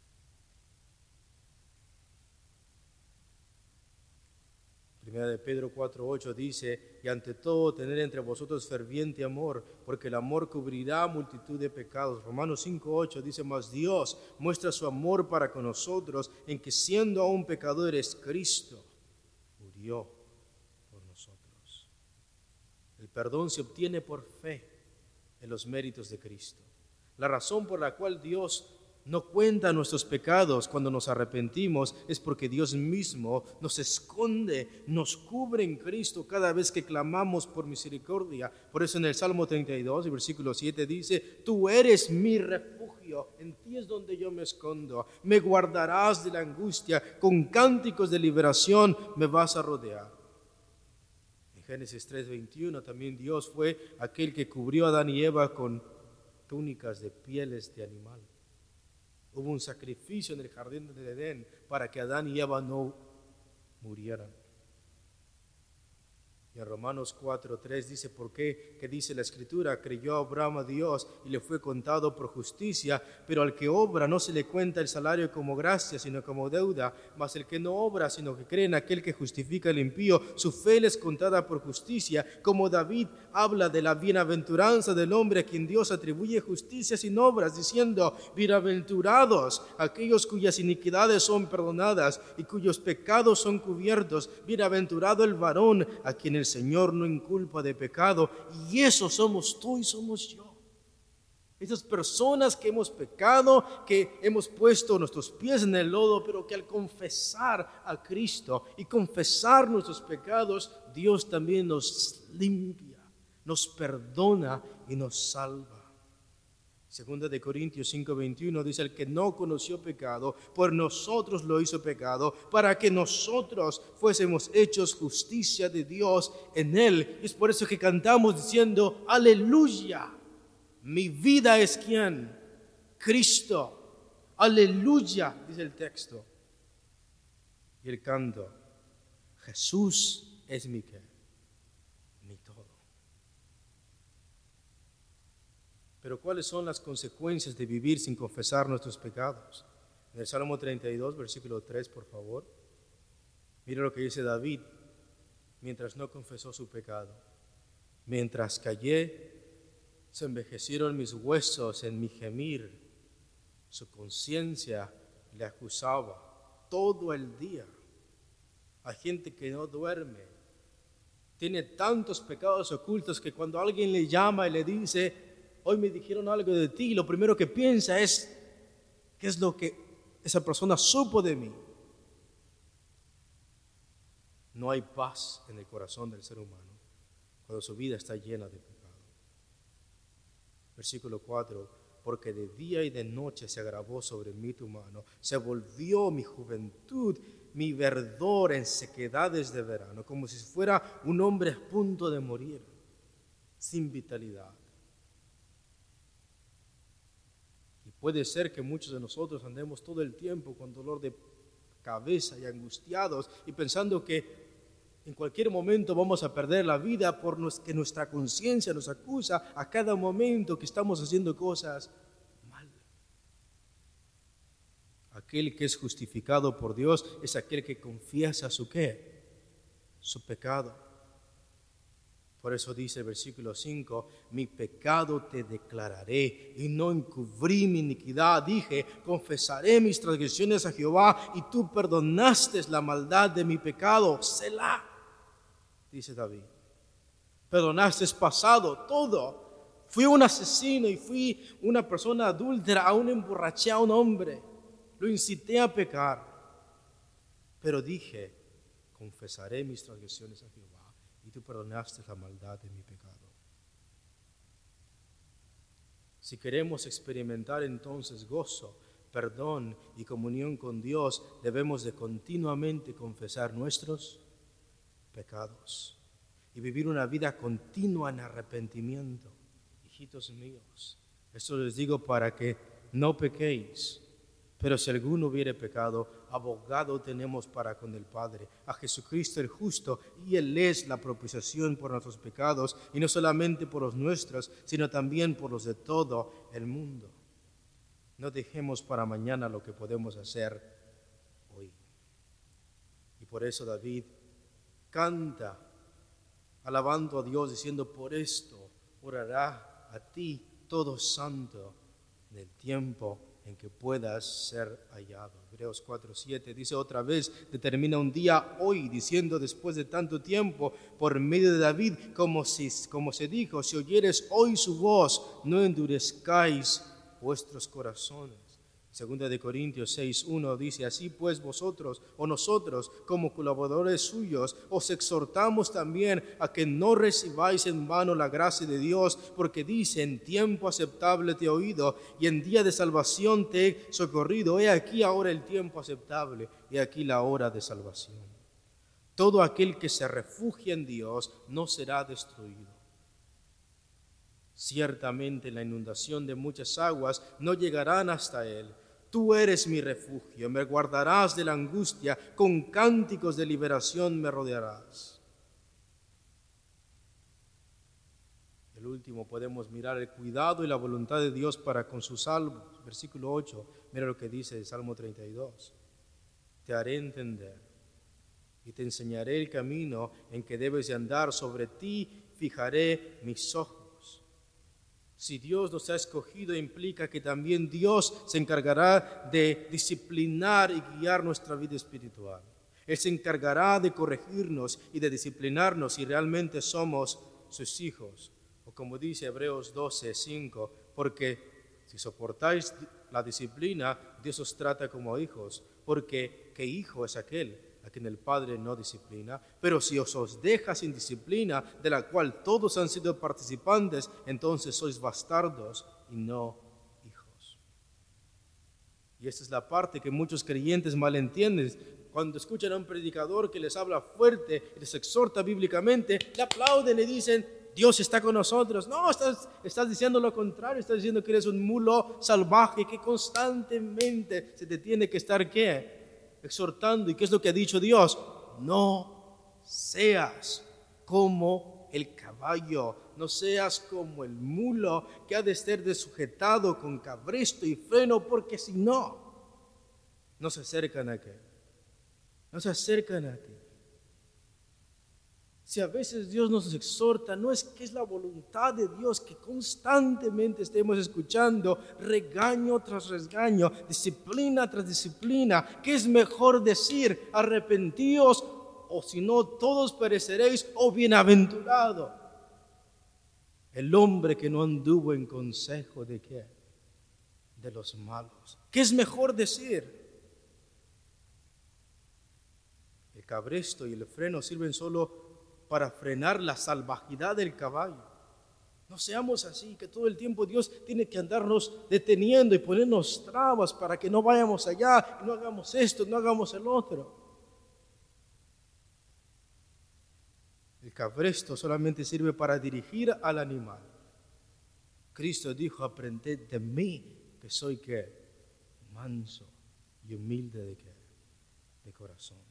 Primera de Pedro cuatro ocho dice, y ante todo tener entre vosotros ferviente amor, porque el amor cubrirá multitud de pecados. Romanos cinco ocho dice, mas Dios muestra su amor para con nosotros, en que siendo aún pecadores, Cristo murió por nosotros. El perdón se obtiene por fe en los méritos de Cristo. La razón por la cual Dios no cuenta nuestros pecados cuando nos arrepentimos es porque Dios mismo nos esconde, nos cubre en Cristo cada vez que clamamos por misericordia. Por eso en el Salmo treinta y dos, versículo siete dice, tú eres mi refugio, en ti es donde yo me escondo, me guardarás de la angustia, con cánticos de liberación me vas a rodear. En Génesis tres veintiuno también Dios fue aquel que cubrió a Adán y Eva con túnicas de pieles de animal. Hubo un sacrificio en el jardín del Edén para que Adán y Eva no murieran. Y en Romanos cuatro tres dice, ¿por qué? ¿Qué dice la Escritura? Creyó Abraham a Dios y le fue contado por justicia, pero al que obra no se le cuenta el salario como gracia, sino como deuda. Mas el que no obra, sino que cree en aquel que justifica al impío, su fe le es contada por justicia. Como David habla de la bienaventuranza del hombre a quien Dios atribuye justicia sin obras, diciendo, bienaventurados aquellos cuyas iniquidades son perdonadas y cuyos pecados son cubiertos. Bienaventurado el varón a quien el Señor no inculpa de pecado, y eso somos tú y somos yo. Esas personas que hemos pecado, que hemos puesto nuestros pies en el lodo, pero que al confesar a Cristo y confesar nuestros pecados, Dios también nos limpia, nos perdona y nos salva. Segunda de Corintios cinco veintiuno dice, el que no conoció pecado, por nosotros lo hizo pecado, para que nosotros fuésemos hechos justicia de Dios en él. Es por eso que cantamos diciendo, aleluya, mi vida es ¿quién? Cristo. Aleluya, dice el texto. Y el canto, Jesús es mi ¿qué? Mi todo. Pero ¿cuáles son las consecuencias de vivir sin confesar nuestros pecados? En el Salmo treinta y dos, versículo tres, por favor. Mira lo que dice David, mientras no confesó su pecado. Mientras callé, se envejecieron mis huesos en mi gemir. Su conciencia le acusaba todo el día. Hay gente que no duerme. Tiene tantos pecados ocultos que cuando alguien le llama y le dice, hoy me dijeron algo de ti, lo primero que piensa es, ¿qué es lo que esa persona supo de mí? No hay paz en el corazón del ser humano cuando su vida está llena de pecado. Versículo cuatro, porque de día y de noche se agravó sobre mí tu mano, se volvió mi juventud, mi verdor en sequedades de verano, como si fuera un hombre a punto de morir, sin vitalidad. Puede ser que muchos de nosotros andemos todo el tiempo con dolor de cabeza y angustiados y pensando que en cualquier momento vamos a perder la vida por que nuestra conciencia nos acusa a cada momento que estamos haciendo cosas mal. Aquel que es justificado por Dios es aquel que confiesa su ¿qué? Su pecado. Por eso dice el versículo cinco, mi pecado te declararé y no encubrí mi iniquidad. Dije, confesaré mis transgresiones a Jehová y tú perdonaste la maldad de mi pecado. Selah, dice David. Perdonaste pasado, todo. Fui un asesino y fui una persona adúltera, aún emborraché a un hombre. Lo incité a pecar. Pero dije, confesaré mis transgresiones a Jehová y tú perdonaste la maldad de mi pecado. Si queremos experimentar entonces gozo, perdón y comunión con Dios, debemos de continuamente confesar nuestros pecados y vivir una vida continua en arrepentimiento. Hijitos míos, esto les digo para que no pequéis. Pero si alguno hubiere pecado, abogado tenemos para con el Padre, a Jesucristo el justo, y Él es la propiciación por nuestros pecados, y no solamente por los nuestros, sino también por los de todo el mundo. No dejemos para mañana lo que podemos hacer hoy. Y por eso David canta, alabando a Dios, diciendo, por esto orará a ti todo santo en el tiempo en que puedas ser hallado. Hebreos cuatro siete dice otra vez, determina un día hoy, diciendo después de tanto tiempo, por medio de David, como, si, como se dijo, si oyeres hoy su voz, no endurezcáis vuestros corazones. Segunda de Corintios seis uno dice, así pues vosotros o nosotros como colaboradores suyos os exhortamos también a que no recibáis en vano la gracia de Dios, porque dice, en tiempo aceptable te he oído y en día de salvación te he socorrido. He aquí ahora el tiempo aceptable, he aquí la hora de salvación. Todo aquel que se refugia en Dios no será destruido. Ciertamente la inundación de muchas aguas no llegarán hasta él. Tú eres mi refugio, me guardarás de la angustia, con cánticos de liberación me rodearás. El último, podemos mirar el cuidado y la voluntad de Dios para con sus salvos. Versículo ocho, mira lo que dice el Salmo treinta y dos. Te haré entender y te enseñaré el camino en que debes de andar, sobre ti fijaré mis ojos. Si Dios nos ha escogido, implica que también Dios se encargará de disciplinar y guiar nuestra vida espiritual. Él se encargará de corregirnos y de disciplinarnos si realmente somos sus hijos. O como dice Hebreos doce cinco, porque si soportáis la disciplina, Dios os trata como hijos, porque ¿qué hijo es aquel a quien el Padre no disciplina? Pero si os, os deja sin disciplina, de la cual todos han sido participantes, entonces sois bastardos y no hijos. Y esta es la parte que muchos creyentes malentienden. Cuando escuchan a un predicador que les habla fuerte, les exhorta bíblicamente, le aplauden y dicen, Dios está con nosotros. No, estás, estás diciendo lo contrario, estás diciendo que eres un mulo salvaje que constantemente se te tiene que estar, ¿qué? Exhortando. ¿Y qué es lo que ha dicho Dios? No seas como el caballo, no seas como el mulo que ha de ser desujetado con cabresto y freno, porque si no, no se acercan a qué, no se acercan a ti. Si a veces Dios nos exhorta, no es que es la voluntad de Dios que constantemente estemos escuchando regaño tras regaño, disciplina tras disciplina. ¿Qué es mejor decir? Arrepentíos, o si no, todos pereceréis, o bienaventurado el hombre que no anduvo en consejo de qué, de los malos. ¿Qué es mejor decir? El cabresto y el freno sirven solo para frenar la salvajidad del caballo. No seamos así, que todo el tiempo Dios tiene que andarnos deteniendo y ponernos trabas para que no vayamos allá, y no hagamos esto, no hagamos el otro. El cabresto solamente sirve para dirigir al animal. Cristo dijo, aprended de mí, que soy ¿qué? Manso y humilde de ¿qué? De corazón.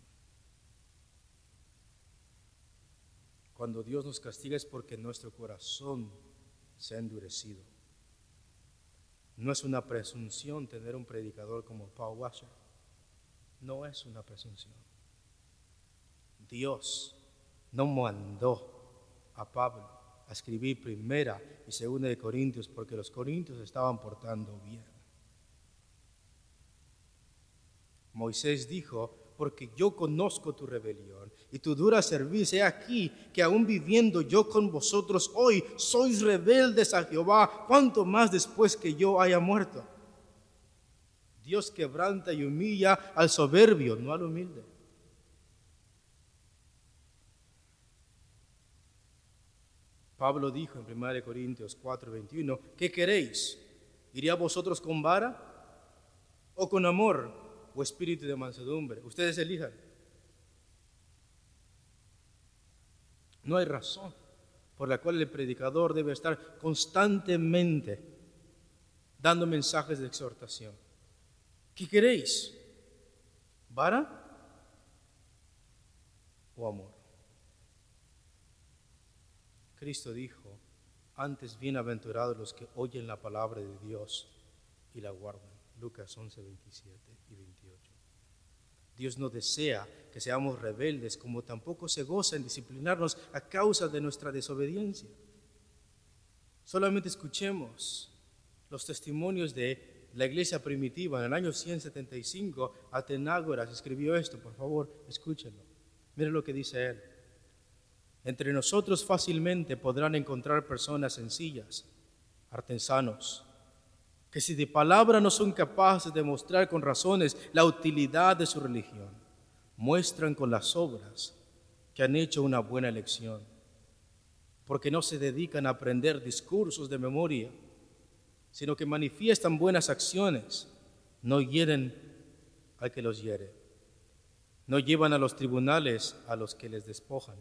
Cuando Dios nos castiga es porque nuestro corazón se ha endurecido. No es una presunción tener un predicador como Paul Washer. No es una presunción. Dios no mandó a Pablo a escribir primera y segunda de Corintios porque los corintios se estaban portando bien. Moisés dijo: porque yo conozco tu rebelión y tu dura cerviz. He aquí que aún viviendo yo con vosotros hoy, sois rebeldes a Jehová, cuanto más después que yo haya muerto. Dios quebranta y humilla al soberbio, no al humilde. Pablo dijo en primera de Corintios cuatro veintiuno: ¿qué queréis? ¿Iré a vosotros con vara o con amor o espíritu de mansedumbre? Ustedes elijan. No hay razón por la cual el predicador debe estar constantemente dando mensajes de exhortación. ¿Qué queréis? ¿Vara o amor? Cristo dijo: antes bienaventurados los que oyen la palabra de Dios y la guardan. Lucas once, veintisiete y veintiocho. Dios no desea que seamos rebeldes, como tampoco se goza en disciplinarnos a causa de nuestra desobediencia. Solamente escuchemos los testimonios de la iglesia primitiva. En el año ciento setenta y cinco, Atenágoras escribió esto. Por favor, escúchenlo. Miren lo que dice él. Entre nosotros fácilmente podrán encontrar personas sencillas, artesanos, que si de palabra no son capaces de mostrar con razones la utilidad de su religión, muestran con las obras que han hecho una buena elección, porque no se dedican a aprender discursos de memoria, sino que manifiestan buenas acciones, no hieren al que los hiere, no llevan a los tribunales a los que les despojan,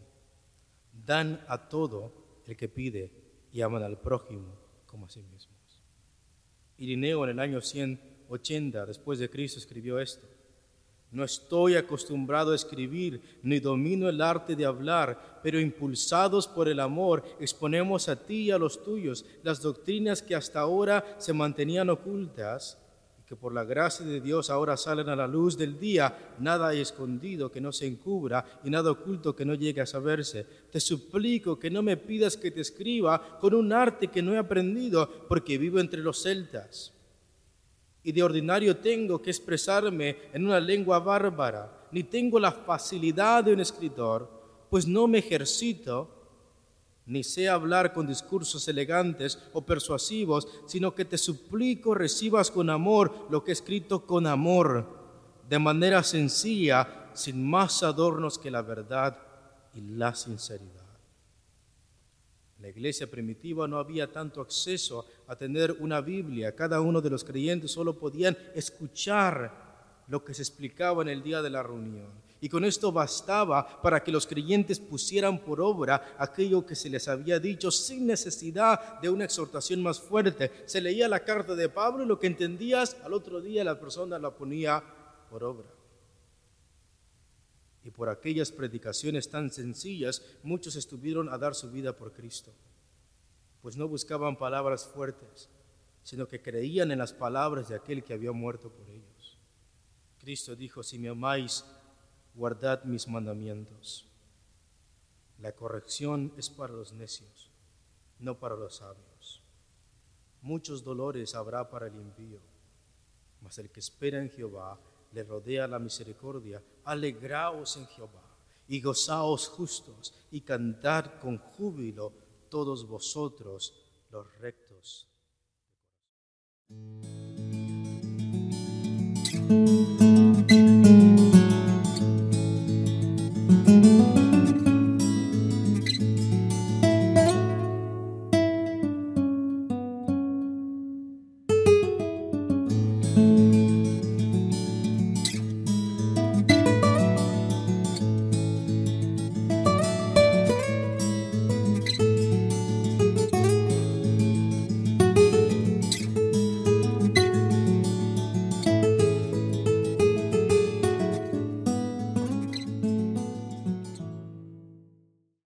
dan a todo el que pide y aman al prójimo como a sí mismos. Irineo en el año ciento ochenta después de Cristo escribió esto: no estoy acostumbrado a escribir, ni domino el arte de hablar, pero impulsados por el amor, exponemos a ti y a los tuyos las doctrinas que hasta ahora se mantenían ocultas y que por la gracia de Dios ahora salen a la luz del día. Nada hay escondido que no se encubra y nada oculto que no llegue a saberse. Te suplico que no me pidas que te escriba con un arte que no he aprendido, porque vivo entre los celtas. Y de ordinario tengo que expresarme en una lengua bárbara, ni tengo la facilidad de un escritor, pues no me ejercito, ni sé hablar con discursos elegantes o persuasivos, sino que te suplico recibas con amor lo que he escrito con amor, de manera sencilla, sin más adornos que la verdad y la sinceridad. En la iglesia primitiva no había tanto acceso a tener una Biblia. Cada uno de los creyentes solo podían escuchar lo que se explicaba en el día de la reunión. Y con esto bastaba para que los creyentes pusieran por obra aquello que se les había dicho sin necesidad de una exhortación más fuerte. Se leía la carta de Pablo y lo que entendías, al otro día la persona la ponía por obra. Y por aquellas predicaciones tan sencillas, muchos estuvieron a dar su vida por Cristo, pues no buscaban palabras fuertes, sino que creían en las palabras de aquel que había muerto por ellos. Cristo dijo: si me amáis, guardad mis mandamientos. La corrección es para los necios, no para los sabios. Muchos dolores habrá para el impío, mas el que espera en Jehová le rodea la misericordia. Alegraos en Jehová y gozaos justos y cantad con júbilo todos vosotros los rectos de corazón.